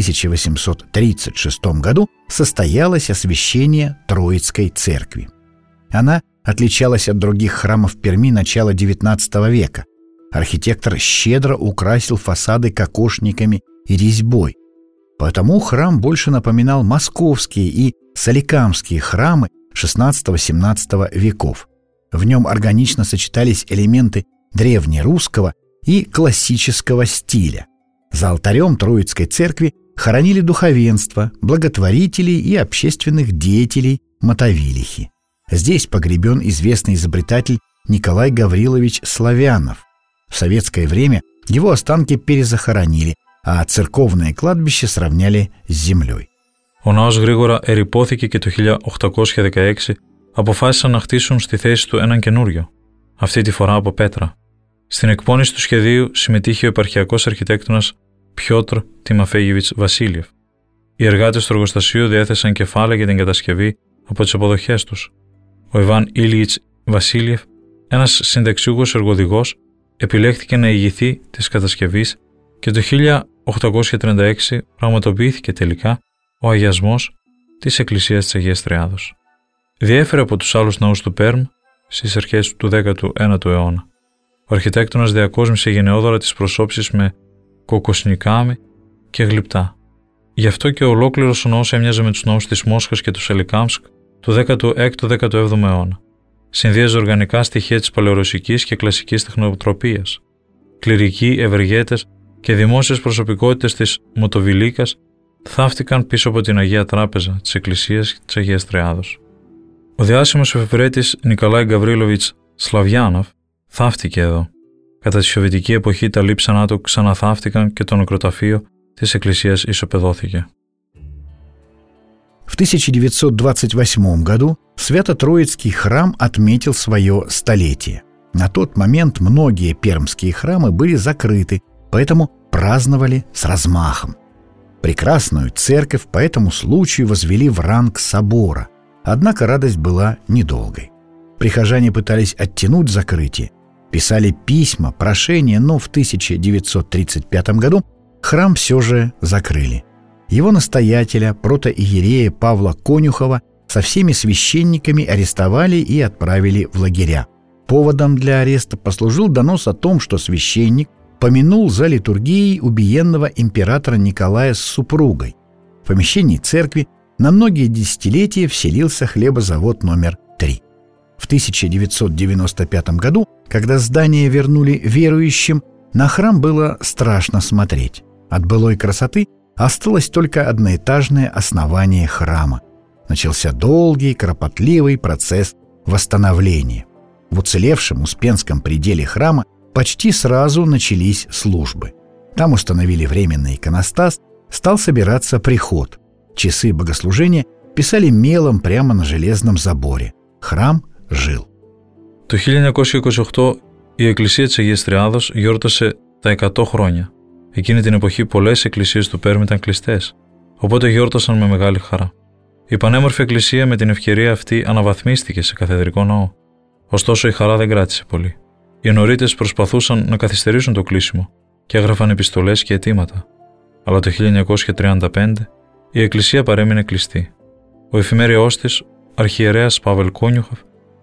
1836 году состоялось освящение Троицкой церкви. Она отличалась от других храмов Перми начала XIX века. Архитектор щедро украсил фасады кокошниками и резьбой. Потому храм больше напоминал московские и соликамские храмы XVI-XVII веков. В нем органично сочетались элементы древнерусского и классического стиля. За алтарем Троицкой церкви хоронили духовенство, благотворителей и общественных деятелей Мотовилихи. Здесь погребен известный изобретатель Николай Гаврилович Славянов. В советское время его останки перезахоронили, а церковное кладбище сравняли с землей. Ο ναός γρήγορα ερειπώθηκε και το 1816 αποφάσισαν να χτίσουν στη θέση του έναν καινούριο, αυτή τη φορά από πέτρα. Στην εκπόνηση του σχεδίου συμμετείχε ο επαρχιακός αρχιτέκτονας Πιότρ Τιμαφέγιβιτς Βασίλιεφ. Οι εργάτες του εργοστασίου διέθεσαν κεφάλαια για την κατασκευή από τις αποδοχές τους. Ο Ιβάν Ήλιιτς Βασίλιεφ, ένας συνταξιούχος εργοδηγός, επιλέχθηκε να ηγηθεί της κατασκευής και το 1836 πραγματοποιήθηκε τελικά ο αγιασμός της Εκκλησίας της Αγίας Τριάδος. Διέφερε από τους άλλους ναούς του Πέρμ στις αρχές του 19ου αιώνα. Ο αρχιτέκτονας διακόσμησε γενναιόδωρα τις προσώψεις με κοκοσνικάμι και γλυπτά. Γι' αυτό και ολόκληρος ο ναός έμοιαζε με τους ναούς της Μόσχας και του Σελικάμσκ του 16ου-17ου αιώνα. Συνδύαζε οργανικά στοιχεία της παλαιορωσικής και κλασικής τεχνοτροπίας. Κληρικοί, ευεργέτες και δημόσιες προσωπικότητες της Μοτοβιλίκας θαύτηκαν πίσω από την Αγία Τράπεζα της Εκκλησίας της Αγίας Τριάδος. Ο διάσημος εφευρέτης Νικολάη Γκαβρίλοβιτς Σλαβιάνοφ θαύτηκε εδώ. Κατά τη σοβιετική εποχή τα λείψανά του ξαναθαύτηκαν και το νεκροταφείο της Εκκλησίας ισοπεδώθηκε. В 1928 году Свято-Троицкий храм отметил свое столетие. На тот момент многие пермские храмы были закрыты, поэтому праздновали с размахом. Прекрасную церковь по этому случаю возвели в ранг собора, однако радость была недолгой. Прихожане пытались оттянуть закрытие, писали письма, прошения, но в 1935 году храм все же закрыли. Его настоятеля, протоиерея Павла Конюхова, со всеми священниками арестовали и отправили в лагеря. Поводом для ареста послужил донос о том, что священник помянул за литургией убиенного императора Николая с супругой. В помещении церкви на многие десятилетия вселился хлебозавод номер 3. В 1995 году, когда здание вернули верующим, на храм было страшно смотреть. От былой красоты осталось только одноэтажное основание храма. Начался долгий, кропотливый процесс восстановления. В уцелевшем Успенском пределе храма почти сразу начались службы. Там установили временный иконостас, стал собираться приход. Часы богослужения писали мелом прямо на железном заборе. Храм жил. Το 1928 η Εκκλησία της Αγίας Τριάδος γιόρτασε τα 100 χρόνια. Εκείνη την εποχή πολλές εκκλησίες του Πέρμ ήταν κλειστές, οπότε γιόρτασαν με μεγάλη χαρά. Η πανέμορφη εκκλησία με την ευκαιρία αυτή αναβαθμίστηκε σε καθεδρικό ναό. Ωστόσο η χαρά δεν κράτησε πολύ. Οι ενορίτες προσπαθούσαν να καθυστερήσουν το κλείσιμο και έγραφαν επιστολές και αιτήματα. Αλλά το 1935 η εκκλησία παρέμεινε κλειστή. Ο εφημέριος της, αρχιερέας Παύλ Κόνιουχοφ,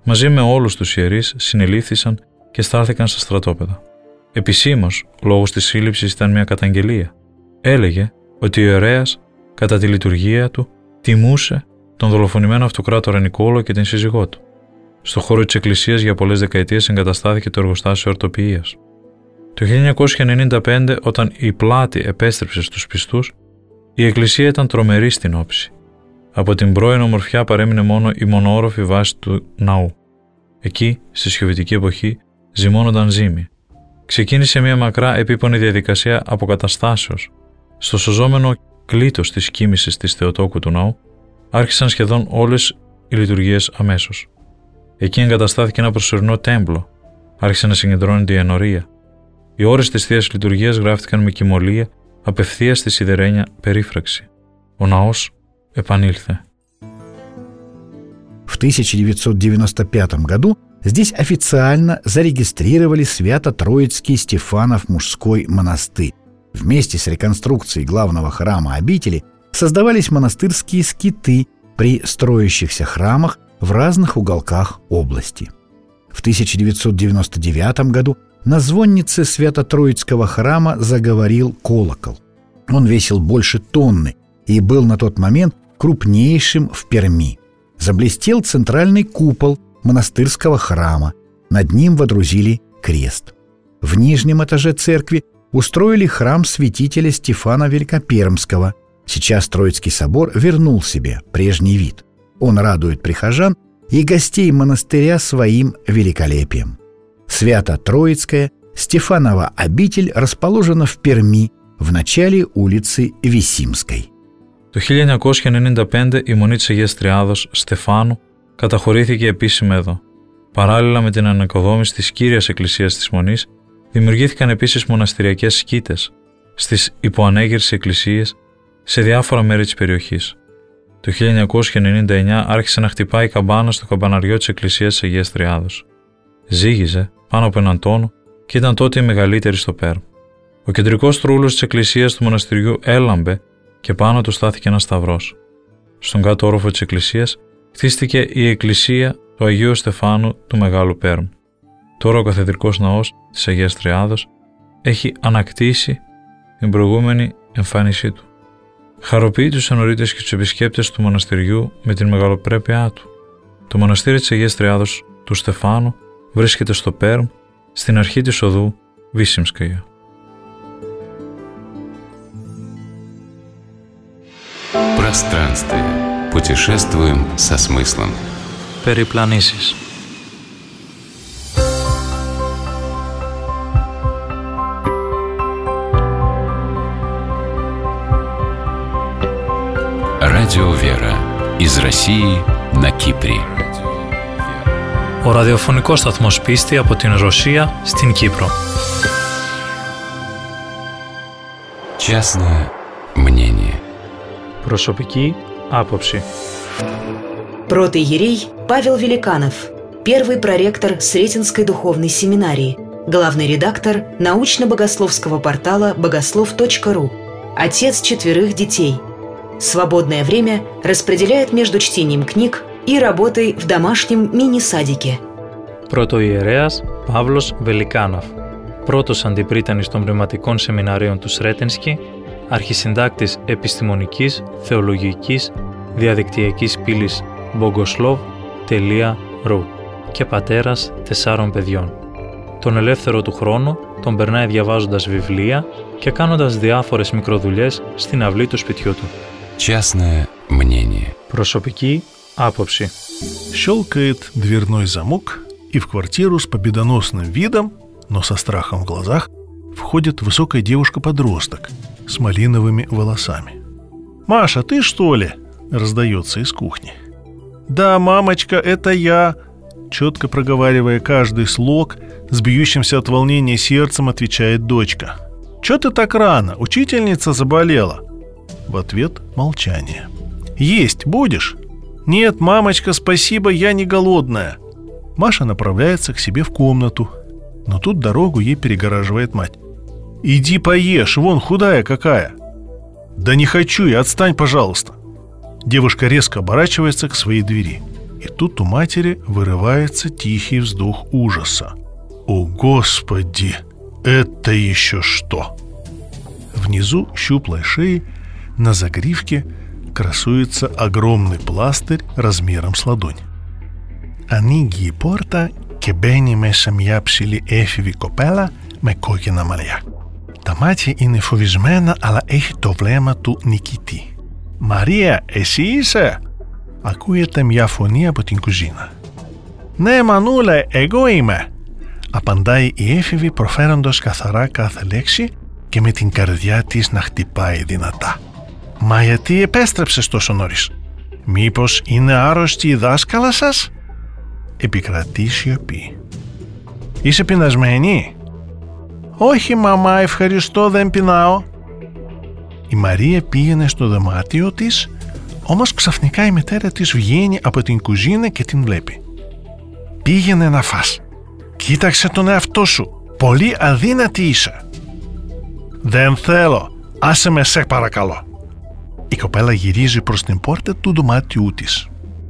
μαζί με όλους τους ιερείς συνελήφθησαν και στάλθηκαν στα στρατόπεδα. Επισήμως, ο λόγος της σύλληψης ήταν μια καταγγελία. Έλεγε ότι ο ιερέας, κατά τη λειτουργία του, τιμούσε τον δολοφονημένο αυτοκράτορα Νικόλαο και την σύζυγό του. Στο χώρο της εκκλησίας για πολλές δεκαετίες εγκαταστάθηκε το εργοστάσιο ορτοποιίας. Το 1995, όταν η πλάτη επέστρεψε στους πιστούς, η εκκλησία ήταν τρομερή στην όψη. Από την πρώην ομορφιά παρέμεινε μόνο η μονόροφη βάση του ναού. Εκεί, στη σιωβητική εποχή, ζυμώνονταν ζύμη. Ξεκίνησε μια μακρά επίπονη διαδικασία αποκαταστάσεως. Στο σωζόμενο κλήτος της κοίμησης της Θεοτόκου του ναού, άρχισαν σχεδόν όλες οι λειτουργίες αμέσως. Εκεί εγκαταστάθηκε ένα προσωρινό τέμπλο. Άρχισε να συγκεντρώνεται η ενορία. Οι ώρες της Θείας Λειτουργίας γράφτηκαν με κυμολία απευθείας στη σιδερένια περίφραξη. Ο ναός επανήλθε. В 1995 году здесь официально зарегистрировали Свято-Троицкий Стефанов мужской монастырь. Вместе с реконструкцией главного храма обители создавались монастырские скиты при строящихся храмах в разных уголках области. В 1999 году на звоннице Свято-Троицкого храма заговорил колокол. Он весил больше тонны и был на тот момент крупнейшим в Перми. Заблестел центральный купол монастырского храма, над ним водрузили крест. В нижнем этаже церкви устроили храм святителя Стефана Великопермского. Сейчас Троицкий собор вернул себе прежний вид. Он радует прихожан и гостей монастыря своим великолепием. Свято-Троицкая Стефанова обитель расположена в Перми, в начале улицы Висимской. Το 1995 η Μονή της Αγίας Τριάδος Στεφάνου καταχωρήθηκε επίσημα εδώ. Παράλληλα με την ανοικοδόμηση της κύριας εκκλησίας της Μονής, δημιουργήθηκαν επίσης μοναστηριακές σκήτες στις υποανέγερσες εκκλησίες σε διάφορα μέρη της περιοχής. Το 1999 άρχισε να χτυπάει η καμπάνα στο καμπαναριό της εκκλησίας της Αγίας Τριάδος. Ζήγιζε πάνω από έναν τόνο και ήταν τότε η μεγαλύτερη στο Πέρμ. Ο κεντρικός τρούλος της εκκλησίας του μοναστηριού έλαμπε και πάνω του στάθηκε ένας σταυρός. Στον κάτω όροφο της εκκλησίας χτίστηκε η εκκλησία του Αγίου Στεφάνου του Μεγάλου Πέρμ. Τώρα ο καθεδρικός ναός της Αγίας Τριάδος έχει ανακτήσει την προηγούμενη εμφάνισή του. Χαροποιεί τους ενορίτες και τους επισκέπτες του μοναστηριού με την μεγαλοπρέπειά του. Το μοναστήρι της Αγίας Τριάδος του Στεφάνου βρίσκεται στο Πέρμ, στην αρχή της οδού Висимская. Пространствие. Путешествуем со смыслом. Περιπλανήσεις. Радио «Вера» из России на Кипре. Ο ραδιοφωνικός σταθμός Πίστη από την Ρωσία στην Κύπρο. Частное мнение. Προσωπική άποψη. Протоиерей Павел Великанов, первый проректор Сретенской духовной семинарии, главный редактор научно-богословского портала богослов.ру, отец 4 детей. Свободное время распределяет между чтением книг и работой в домашнем мини-садике. Πρωτοϊερέας Παύλος Βελικάνοφ, πρώτος αντιπρίτανης των πνευματικών σεμιναρίων του Σρέτενσκι, αρχισυντάκτης επιστημονικής, θεολογικής, διαδικτυακής πύλης bogoslov.ru και πατέρας 4 παιδιών. Τον ελεύθερο του χρόνο τον περνάει διαβάζοντας βιβλία και κάνοντας διάφορες μικροδουλειές στην αυλή του σπιτιού του. Частное мнение. Προσωπική άποψη. Щелкает дверной замок, и в квартиру с победоносным видом, но со страхом в глазах, входит высокая девушка-подросток с малиновыми волосами. «Маша, ты что ли?» — раздается из кухни. «Да, мамочка, это я!» Четко проговаривая каждый слог, с бьющимся от волнения сердцем отвечает дочка. «Чё ты так рано? Учительница заболела!» В ответ молчание. «Есть будешь?» «Нет, мамочка, спасибо, я не голодная». Маша направляется к себе в комнату, но тут дорогу ей перегораживает мать. «Иди поешь, вон худая какая!» «Да не хочу я, отстань, пожалуйста!» Девушка резко оборачивается к своей двери. И тут у матери вырывается тихий вздох ужаса. «О, Господи! Это еще что?» Внизу щуплой шеи на загривке красуется огромный пластырь размером с ладонь. Ανοίγει η πόρτα και μπαίνει μέσα μια ψηλή έφηβη κοπέλα με κόκκινα μαλλιά. Τα μάτια είναι φοβισμένα, αλλά έχει το βλέμμα του νικητή. «Μαρία, εσύ είσαι?» Ακούγεται μια φωνή από την κουζίνα. «Ναι, Μανούλα, εγώ είμαι», απαντάει η έφηβη προφέροντας καθαρά κάθε λέξη και με την καρδιά της να χτυπάει δυνατά. «Μα γιατί επέστρεψες τόσο νωρίς? Μήπως είναι άρρωστη η δάσκαλα σας?» Επικρατεί σιωπή. «Είσαι πεινασμένη?» «Όχι, μαμά, ευχαριστώ, δεν πεινάω». Η Μαρία πήγαινε στο δωμάτιο της, όμως ξαφνικά η μητέρα της βγαίνει από την κουζίνα και την βλέπει. «Πήγαινε να φας. Κοίταξε τον εαυτό σου. Πολύ αδύνατη είσαι». «Δεν θέλω. Άσε με, σε παρακαλώ». Η κοπέλα γυρίζει προς την πόρτα του δωμάτιου της.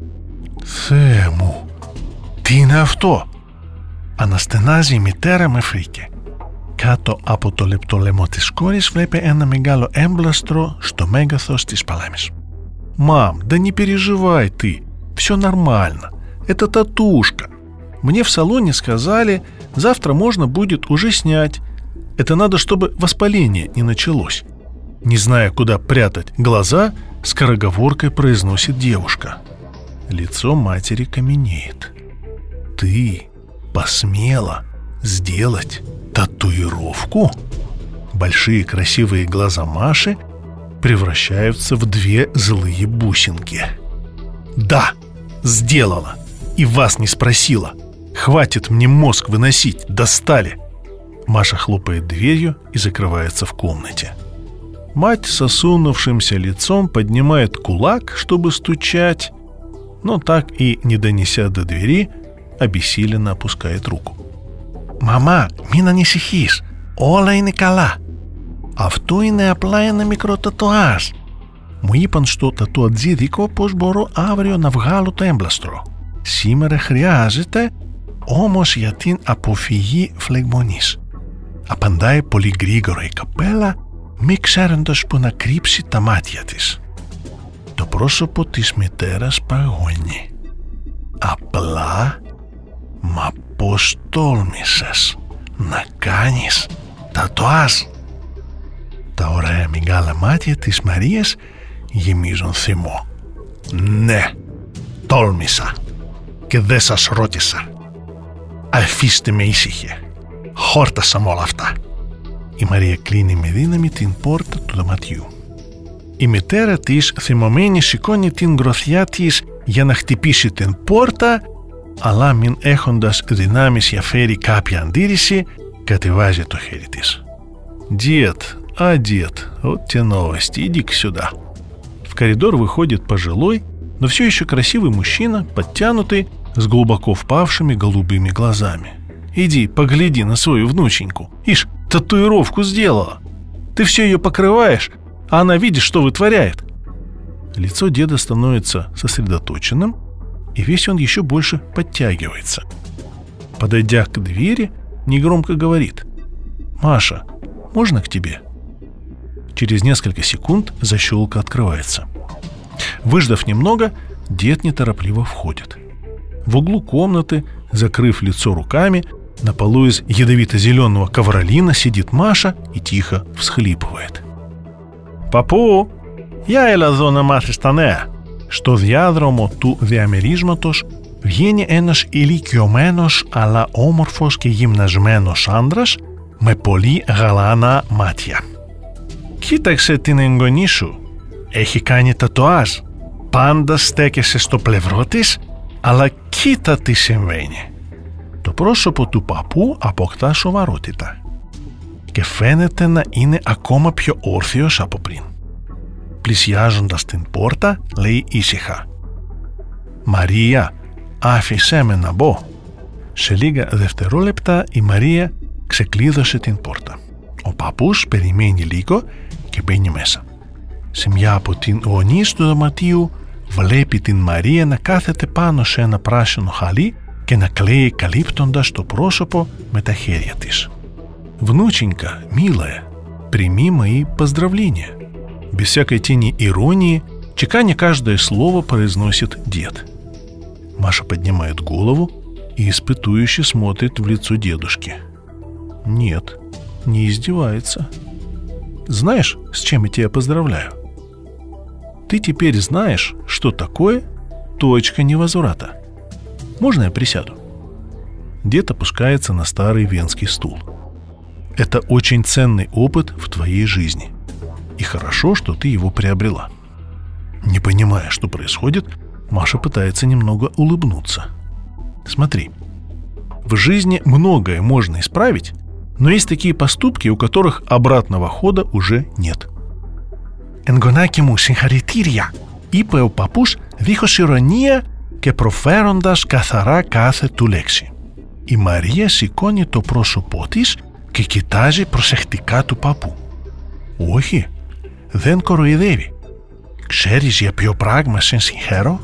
«Θεέ μου, τι είναι αυτό?» Αναστενάζει η μητέρα με φρίκε. Κάτω από το λεπτό λαιμό της κόρης βλέπει ένα μεγάλο έμπλαστρο στο μέγεθος της παλάμης. «Мам, да не переживай ты. Все нормально. Это татушка. Мне в салоне сказали, завтра можно будет уже снять. Это надо, чтобы воспаление не началось». Не зная, куда прятать глаза, скороговоркой произносит девушка. Лицо матери каменеет. «Ты посмела сделать татуировку?» Большие красивые глаза Маши превращаются в две злые бусинки. «Да, сделала. И вас не спросила. Хватит мне мозг выносить. Достали!» Маша хлопает дверью и закрывается в комнате. Мать с осунувшимся лицом поднимает кулак, чтобы стучать, но так и не донеся до двери, обессиленно опускает руку. «Μαμά, μην ανησυχείς. Όλα είναι καλά. Αυτό είναι απλά ένα μικρό τατουάζ. Μου είπαν στο τατουατζίδικο πως μπορώ αύριο να βγάλω το έμπλαστρο. Σήμερα χρειάζεται όμως για την αποφυγή φλεγμονής». Απαντάει πολύ γρήγορα η κοπέλα, μη ξέροντας που να κρύψει τα μάτια της. Το πρόσωπο της μητέρας παγώνει. «Απλά, μα πώς τόλμησες να κάνεις τατουάζ?» Τα ωραία μεγάλα μάτια της Μαρίας γεμίζουν θυμό. «Ναι, τόλμησα και δεν σας ρώτησα. Αφήστε με ήσυχη. Χόρτασα με όλα αυτά». Η Μαρία κλείνει με δύναμη την πόρτα του δωματιού. Η μητέρα της θυμωμένη σηκώνει την γροθιά της για να χτυπήσει την πόρτα, αλλά μην έχοντας δυνάμεις για φέρει κάποια αντίρρηση, κατεβάζει το χέρι της. «Дед, дед, вот те новости, иди-ка сюда». В коридор выходит пожилой, но все еще красивый мужчина, подтянутый, с глубоко впавшими голубыми глазами. «Иди, погляди на свою внученьку. Ишь, татуировку сделала. Ты все ее покрываешь, а она видишь, что вытворяет». Лицо деда становится сосредоточенным, и весь он еще больше подтягивается. Подойдя к двери, негромко говорит: «Маша, можно к тебе?» Через несколько секунд защелка открывается. Выждав немного, дед неторопливо входит. В углу комнаты, закрыв лицо руками, на полу из ядовито-зеленого ковролина сидит Маша и тихо всхлипывает. «Παππού, για έλα εδώ να μάθεις τα νέα». Στο διάδρομο του διαμερίσματος βγαίνει ένας ηλικιωμένος αλλά όμορφος και γυμνασμένος άντρας με πολύ γαλάνα μάτια. «Κοίταξε την εγγονή σου. Έχει κάνει τατουάζ. Πάντα στέκεσαι στο πλευρό της, αλλά κοίτα τι συμβαίνει». Το πρόσωπο του παππού αποκτά σοβαρότητα και φαίνεται να είναι ακόμα πιο όρθιος από πριν. Πλησιάζοντας την πόρτα, λέει ήσυχα: «Μαρία, άφησέ με να μπω». Σε λίγα δευτερόλεπτα η Μαρία ξεκλείδωσε την πόρτα. Ο παππούς περιμένει λίγο και μπαίνει μέσα. Σε μια από την γωνίες του δωματίου βλέπει την Μαρία να κάθεται πάνω σε ένα πράσινο χαλί και να κλαίει καλύπτοντας το πρόσωπο με τα χέρια της. «Внученька, милая, прими мои поздравления». Без всякой тени иронии, чеканя каждое слово, произносит дед. Маша поднимает голову и испытующе смотрит в лицо дедушки. Нет, не издевается. «Знаешь, с чем я тебя поздравляю? Ты теперь знаешь, что такое точка невозврата. Можно я присяду?» Дед опускается на старый венский стул. «Это очень ценный опыт в твоей жизни. И хорошо, что ты его приобрела». Не понимая, что происходит, Маша пытается немного улыбнуться. «Смотри, в жизни многое можно исправить, но есть такие поступки, у которых обратного хода уже нет». «Εγγονάκι μου, συγχαρητήρια», είπε ο παππούς δίχως ηρωνία και προφέροντας καθαρά κάθε του λέξη. Η Μαρία σηκώνει το πρόσωπό της και κοιτάζει προσεκτικά του παππού. «Όχι, δεν κοροϊδεύει. Ξέρεις για ποιο πράγμα σε συγχαίρω?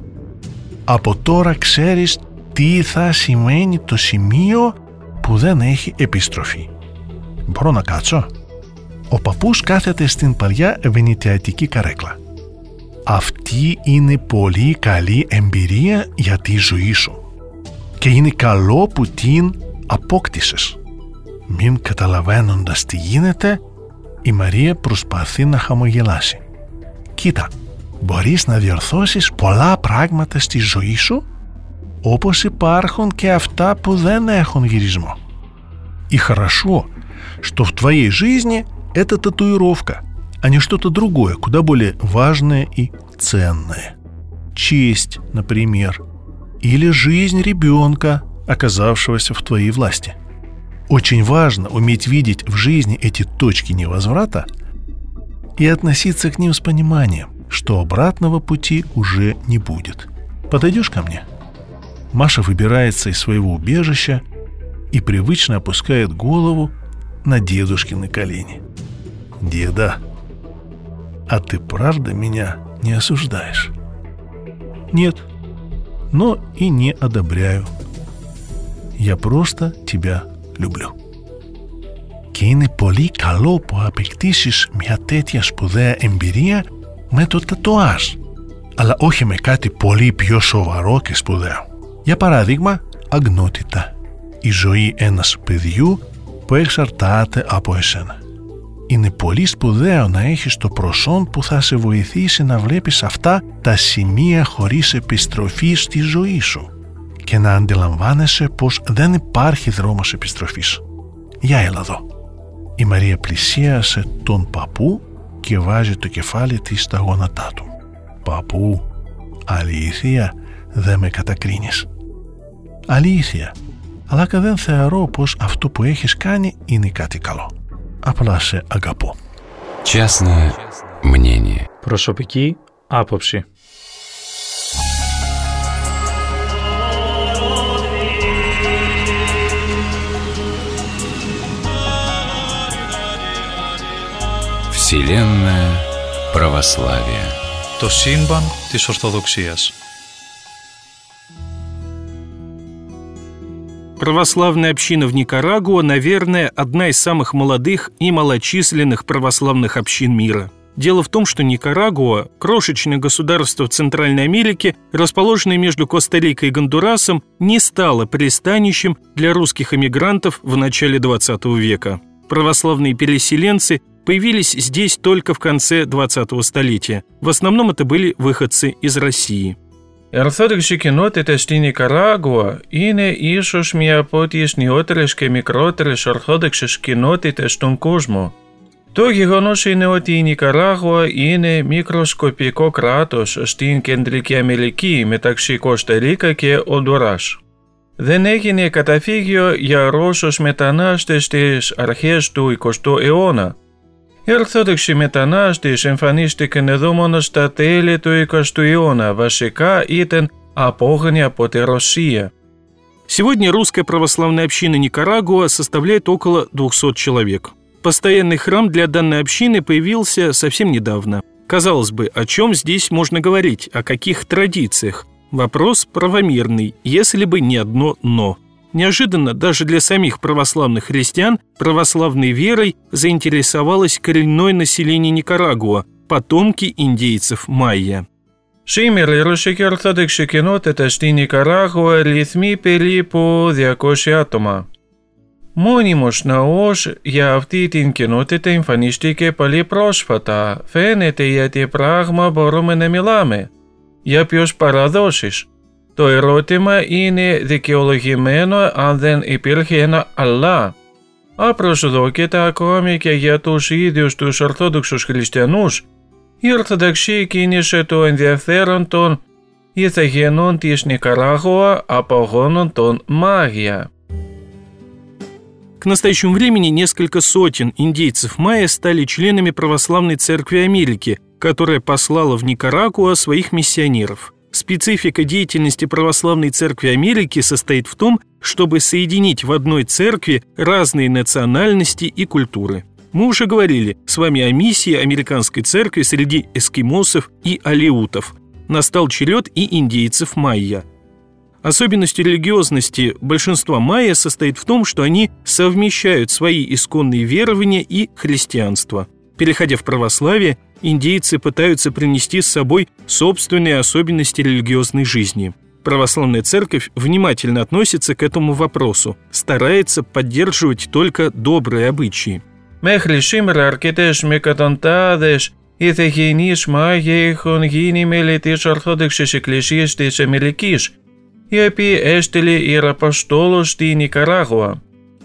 Από τώρα ξέρεις τι θα σημαίνει το σημείο που δεν έχει επιστροφή. Μπορώ να κάτσω?» Ο παππούς κάθεται στην παλιά βενιτιατική καρέκλα. «Αυτή είναι πολύ καλή εμπειρία για τη ζωή σου και είναι καλό που την απόκτησες». Μην καταλαβαίνοντας τι γίνεται, η Μαρία προσπαθεί να χαμογελάσει. «Κοίτα, μπορείς να διορθώσεις πολλά πράγματα στη ζωή σου, όπως υπάρχουν και αυτά που δεν έχουν γυρισμό. И хорошо, что в твоей жизни это татуировка, а не что-то другое, куда более важное и ценное. Честь, например, или жизнь ребенка, оказавшегося в твоей власти. Очень важно уметь видеть в жизни эти точки невозврата и относиться к ним с пониманием, что обратного пути уже не будет. Подойдешь ко мне?» Маша выбирается из своего убежища и привычно опускает голову на дедушкины колени. «Деда, а ты правда меня не осуждаешь?» «Нет, но и не одобряю. Я просто тебя люблю». Και είναι πολύ καλό που απεκτήσεις μια τέτοια σπουδαία εμπειρία με το τατουάζ, αλλά όχι με κάτι πολύ πιο σοβαρό και σπουδαίο. Για παράδειγμα, αγνότητα, η ζωή ενός παιδιού που εξαρτάται από εσένα. Είναι πολύ σπουδαίο να έχεις το προσόν που θα σε βοηθήσει να βλέπεις αυτά τα σημεία χωρίς επιστροφή στη ζωή σου και να αντιλαμβάνεσαι πως δεν υπάρχει δρόμος επιστροφής. Για έλα εδώ. Η Μαρία πλησίασε τον παππού και βάζει το κεφάλι της στα γόνατά του. «Παππού, αλήθεια δεν με κατακρίνεις?» «Αλήθεια, αλλά και δεν θεωρώ πως αυτό που έχεις κάνει είναι κάτι καλό. Απλά σε αγαπώ». Частное мнение. Προσωπική άποψη. Вселенная православия. Το σύμπαν της Ορθοδοξίας. Православная община в Никарагуа, наверное, одна из самых молодых и малочисленных православных общин мира. Дело в том, что Никарагуа – крошечное государство в Центральной Америке, расположенное между Коста-Рикой и Гондурасом, не стало пристанищем для русских эмигрантов в начале XX века. Православные переселенцы появились здесь только в конце 20-го столетия. В основном это были выходцы из России. Η Ορθόδοξη κοινότητα στην Νικαράγουα είναι ίσως μία από τις νεότερες και μικρότερες Ορθόδοξες κοινότητες στον κόσμο. Το γεγονός είναι ότι η Νικαράγουα είναι μικροσκοπικό κράτος στην Κεντρική Αμερική μεταξύ Κώστα-Ρίκα και Ονδουράς. Δεν έγινε καταφύγιο για Ρώσους μετανάστες στις αρχές του 20ου αιώνα. Οι Ορθόδοξοι μετανάστες εμφανίστηκαν εδώ μόνο στα τέλη του 20ου αιώνα, βασικά ήταν απόγονοι από τη Ρωσία. Сегодня русская православная община Никарагуа составляет около 200 человек. Постоянный храм для данной общины появился совсем недавно. Казалось бы, о чем здесь можно говорить, о каких традициях? Вопрос правомерный, если бы не одно «но». Неожиданно даже для самих православных христиан православной верой заинтересовалось коренное население Никарагуа, потомки индейцев майя. Σήμερα η Ορθόδοξη κοινότητα στη Νικαράγουα ρυθμεί περίπου 200 άτομα. Μόνιμος ναός για αυτή την κοινότητα εμφανίστηκε πολύ πρόσφατα. Φαίνεται γιατί πράγμα μπορούμε να μιλάμε. Για ποιες παραδόσεις? Το ερώτημα είναι δικαιολογημένο αν δεν υπήρχε ένα Αλλά. Απροσδόκητα ακόμη και για τους ίδιους τους Ορθόδοξους χριστιανούς, η Ορθοδοξία κίνησε το ενδιαφέρον των ηθαγενών της Никарагуа απογόνων των Μάγια. К настоящему времени несколько сотен индейцев майя стали членами Православной Церкви Америки, которая послала в Никарагуа своих миссионеров. Специфика деятельности Православной Церкви Америки состоит в том, чтобы соединить в одной церкви разные национальности и культуры. Мы уже говорили с вами о миссии американской церкви среди эскимосов и алеутов. Настал черед и индейцев майя. Особенностью религиозности большинства майя состоит в том, что они совмещают свои исконные верования и христианство. Переходя в православие, индейцы пытаются принести с собой собственные особенности религиозной жизни. Православная церковь внимательно относится к этому вопросу, старается поддерживать только добрые обычаи. Μέχρι σήμερα αρκετές με εκατοντάδες ηθαγενείς Μάγια έχουν γίνει μέλη της Ορθόδοξης Εκκλησίας της Αμερικής, η οποία έστειλε ιεραποστόλους στη Νικαράγουα.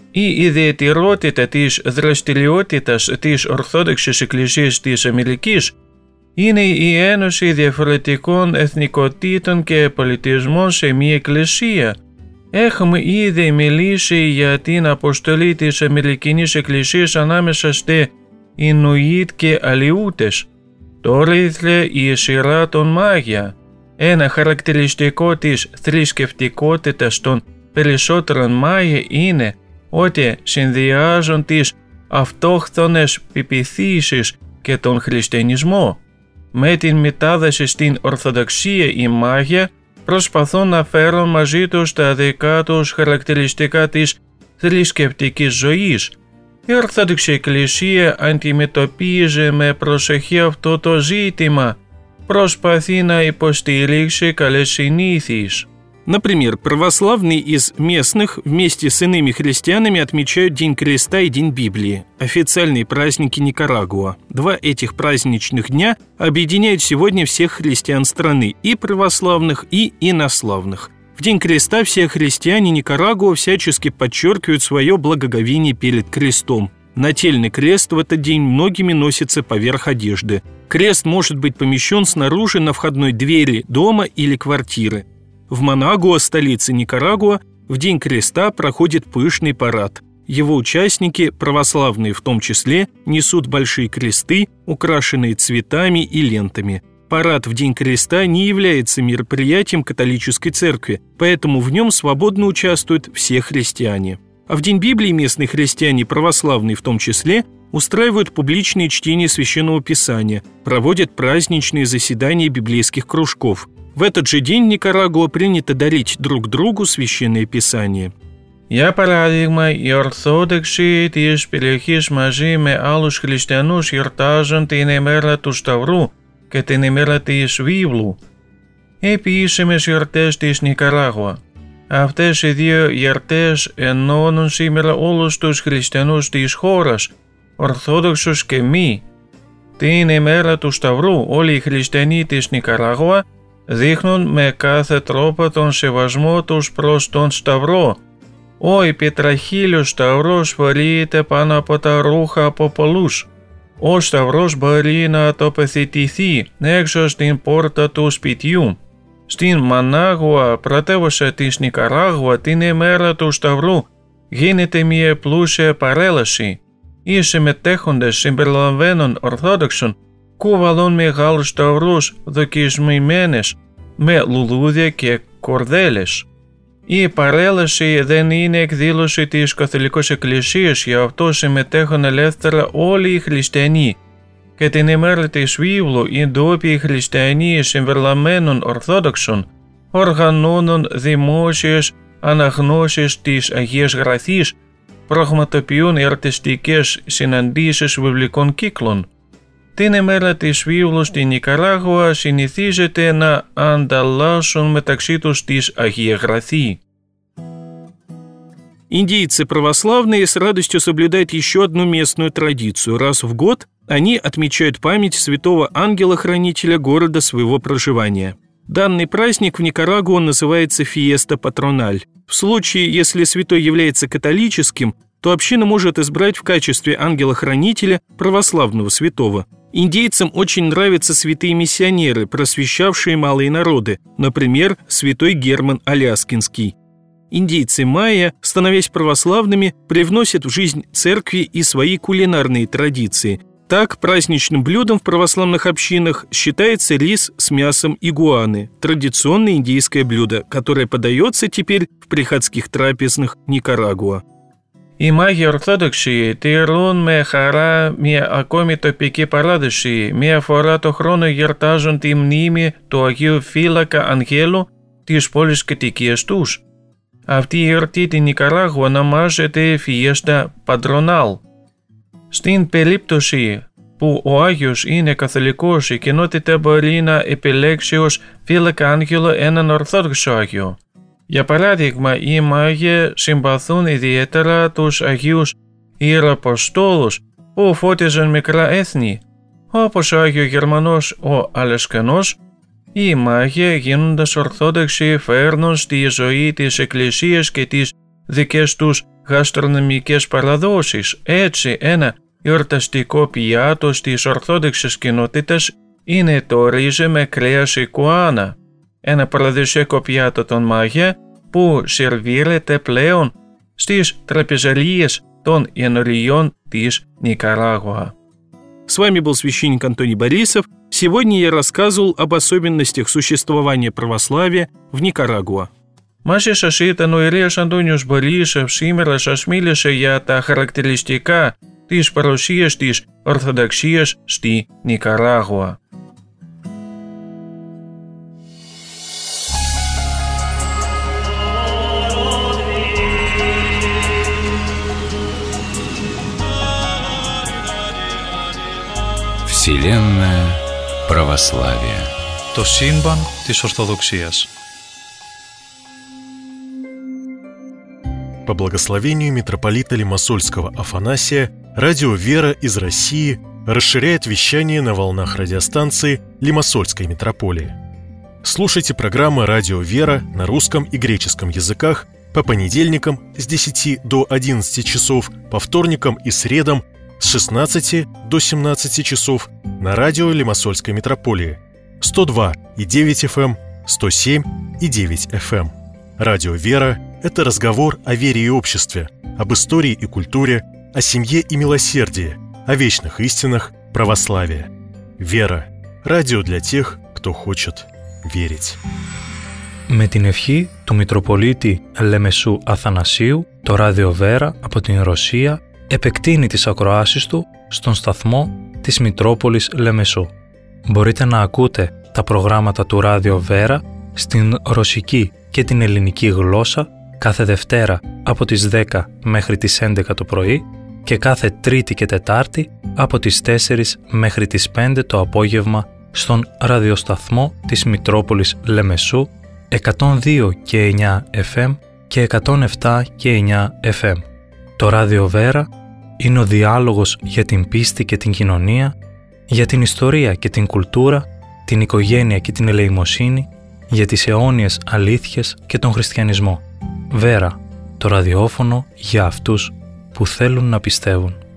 Η ιδιαιτερότητα της δραστηριότητας της Ορθόδοξης Εκκλησίας της Αμερικής είναι η ένωση διαφορετικών εθνικοτήτων και πολιτισμών σε μια εκκλησία. Έχουμε ήδη μιλήσει για την αποστολή της Αμερικανής Εκκλησίας ανάμεσα σε Ινουίτ και Αλεούτες. Τώρα ήρθε η σειρά των Μάγια. Ένα χαρακτηριστικό της θρησκευτικότητας των περισσότερων Μάγια είναι ότι συνδυάζουν τις αυτόχθονες πεποιθήσεις και τον χριστιανισμό. Με την μετάδοση στην Ορθοδοξία οι Μάγια προσπαθούν να φέρουν μαζί τους τα δικά τους χαρακτηριστικά της θρησκευτικής ζωής. Η Ορθόδοξη Εκκλησία αντιμετωπίζει με προσοχή αυτό το ζήτημα, προσπαθεί να υποστηρίξει καλές συνήθειες. Например, православные из местных вместе с иными христианами отмечают День Креста и День Библии, официальные праздники Никарагуа. Два этих праздничных дня объединяют сегодня всех христиан страны, и православных, и инославных. В День Креста все христиане Никарагуа всячески подчеркивают свое благоговение перед крестом. Нательный крест в этот день многими носится поверх одежды. Крест может быть помещен снаружи на входной двери дома или квартиры. В Манагуа, столице Никарагуа, в День Креста проходит пышный парад. Его участники, православные в том числе, несут большие кресты, украшенные цветами и лентами. Парад в День Креста не является мероприятием католической церкви, поэтому в нем свободно участвуют все христиане. А в День Библии местные христиане, православные в том числе, устраивают публичные чтения Священного Писания, проводят праздничные заседания библейских кружков. В этот же день в Никарагуа принято дарить друг другу Священное Писание. Για παράδειγμα, οι Ορθόδοξοι της περιοχής μαζί με άλλους χριστιανούς γιορτάζουν την ημέρα του Σταυρού και την ημέρα της Βίβλου, επίσημες γιορτές της Νικαράγουα. Αυτές οι δύο γιορτές ενώνουν σήμερα όλους τους χριστιανούς της χώρας, Ορθόδοξους και μη. Την ημέρα του Σταυρού όλοι οι χριστιανοί της Νικαράγουα δείχνουν με κάθε τρόπο τον σεβασμό τους προς τον Σταυρό. Ο επιτραχύλιος Σταυρός φορείται πάνω από τα ρούχα από πολλούς. Ο Σταυρός μπορεί να τοποθετηθεί έξω στην πόρτα του σπιτιού. Στην Μανάγουα, πρωτεύουσα της Νικαράγουα, την ημέρα του Σταυρού γίνεται μια πλούσια παρέλαση. Οι συμμετέχοντες συμπεριλαμβάνουν Ορθόδοξων κουβαλούν μεγάλους σταυρούς δοκιμασμένες με λουλούδια και κορδέλες. Η παρέλαση δεν είναι εκδήλωση της Καθολικής Εκκλησίας, γι' αυτό συμμετέχουν ελεύθερα όλοι οι χριστιανοί και την ημέρα της βίβλου οι ντόπιοι χριστιανοί συμπεριλαμβανομένων Ορθόδοξων οργανώνουν δημόσιες αναγνώσεις της Αγίας Γραφής, πραγματοποιούν αρτιστικές συναντήσεις βιβλικών κύκλων. Την ημέρα της βίβλου στην Νικαράγουα συνηθίζεται να ανταλλάσσουν μεταξύ τους της Αγία Γραφή. Индейцы православные с радостью соблюдают еще одну местную традицию. Раз в год они отмечают память святого ангела-хранителя города своего проживания. Данный праздник в Никарагуа называется «Фиеста Патрональ». В случае, если святой является католическим, то община может избрать в качестве ангела-хранителя православного святого. Индейцам очень нравятся святые миссионеры, просвещавшие малые народы, например, святой Герман Аляскинский. Индейцы майя, становясь православными, привносят в жизнь церкви и свои кулинарные традиции. Так, праздничным блюдом в православных общинах считается рис с мясом игуаны, традиционное индейское блюдо, которое подается теперь в приходских трапезных Никарагуа. Οι Μάγοι Ορθόδοξοι τηρούν με χαρά μια ακόμη τοπική παράδοση. Μια φορά το χρόνο γιορτάζουν τη μνήμη του Αγίου Φύλακα Αγγέλου της πόλης κατοικίας τους. Αυτή η γιορτή την Νικαράγουα ονομάζεται Fiesta Patronal. Στην περίπτωση που ο Άγιος είναι καθολικός, η κοινότητα μπορεί να επιλέξει ως φύλακα άγγελο έναν Ορθόδοξο Άγιο. Για παράδειγμα, οι Μάγοι συμπαθούν ιδιαίτερα τους Αγίους Ιεραποστόλους που φώτιζαν μικρά έθνη, όπως ο Άγιο Γερμανός ο Αλασκανός. Οι Μάγοι, γίνοντας Ορθόδοξοι, φέρνουν στη ζωή της Εκκλησίας και τις δικές τους γαστρονομικές παραδόσεις. Έτσι, ένα εορταστικό πιάτο της Ορθόδοξης κοινότητας είναι το ρύζι με κρέας οικουάνα, ένα παραδοσιακό πιάτο των Μάγια που σερβίρεται πλέον στις τραπεζαρίες των ενωριών της Никарагуа. С вами был священник Антоний Борисов. Сегодня я рассказывал об особенностях существования православия в Никарагуа. Μαζί σας ήταν ο ιερέας Αντώνιος Μπορίσов. Σήμερα σας μίλησε για τα χαρακτηριστικά της παρουσίας της Ορθοδοξίας στη Νικαράγουα. Вселенная православия. Το σύμπαν της Ορθοδοξίας. По благословению митрополита Лимассольского Афанасия, радио «Вера» из России расширяет вещание на волнах радиостанции Лимассольской митрополии. Слушайте программы «Радио «Вера» на русском и греческом языках по понедельникам с 10 до 11 часов, по вторникам и средам с 16 до 17 часов на радио Лимассольской митрополии 102,9 FM, 107,9 FM. Радио «Вера» — это разговор о вере и обществе, об истории и культуре, о семье и милосердии, о вечных истинах православия. «Вера» — радио для тех, кто хочет верить. Με την ευχή του Μητροπολίτη Λεμεσού Αθανασίου, το ράδιο Βέρα από την Ρωσία επεκτείνει τις ακροάσεις του στον σταθμό της Μητρόπολης Λεμεσού. Μπορείτε να ακούτε τα προγράμματα του ράδιο Βέρα στην ρωσική και την ελληνική γλώσσα κάθε Δευτέρα από τις 10 μέχρι τις 11 το πρωί και κάθε Τρίτη και Τετάρτη από τις 4 μέχρι τις 5 το απόγευμα στον ραδιοσταθμό της Μητρόπολης Λεμεσού 102 και 9 FM και 107 και 9 FM. Το ράδιο Βέρα είναι ο διάλογος για την πίστη και την κοινωνία, για την ιστορία και την κουλτούρα, την οικογένεια και την ελεημοσύνη, για τις αιώνιες αλήθειες και τον χριστιανισμό. Βέρα, το ραδιόφωνο για αυτούς που θέλουν να πιστεύουν.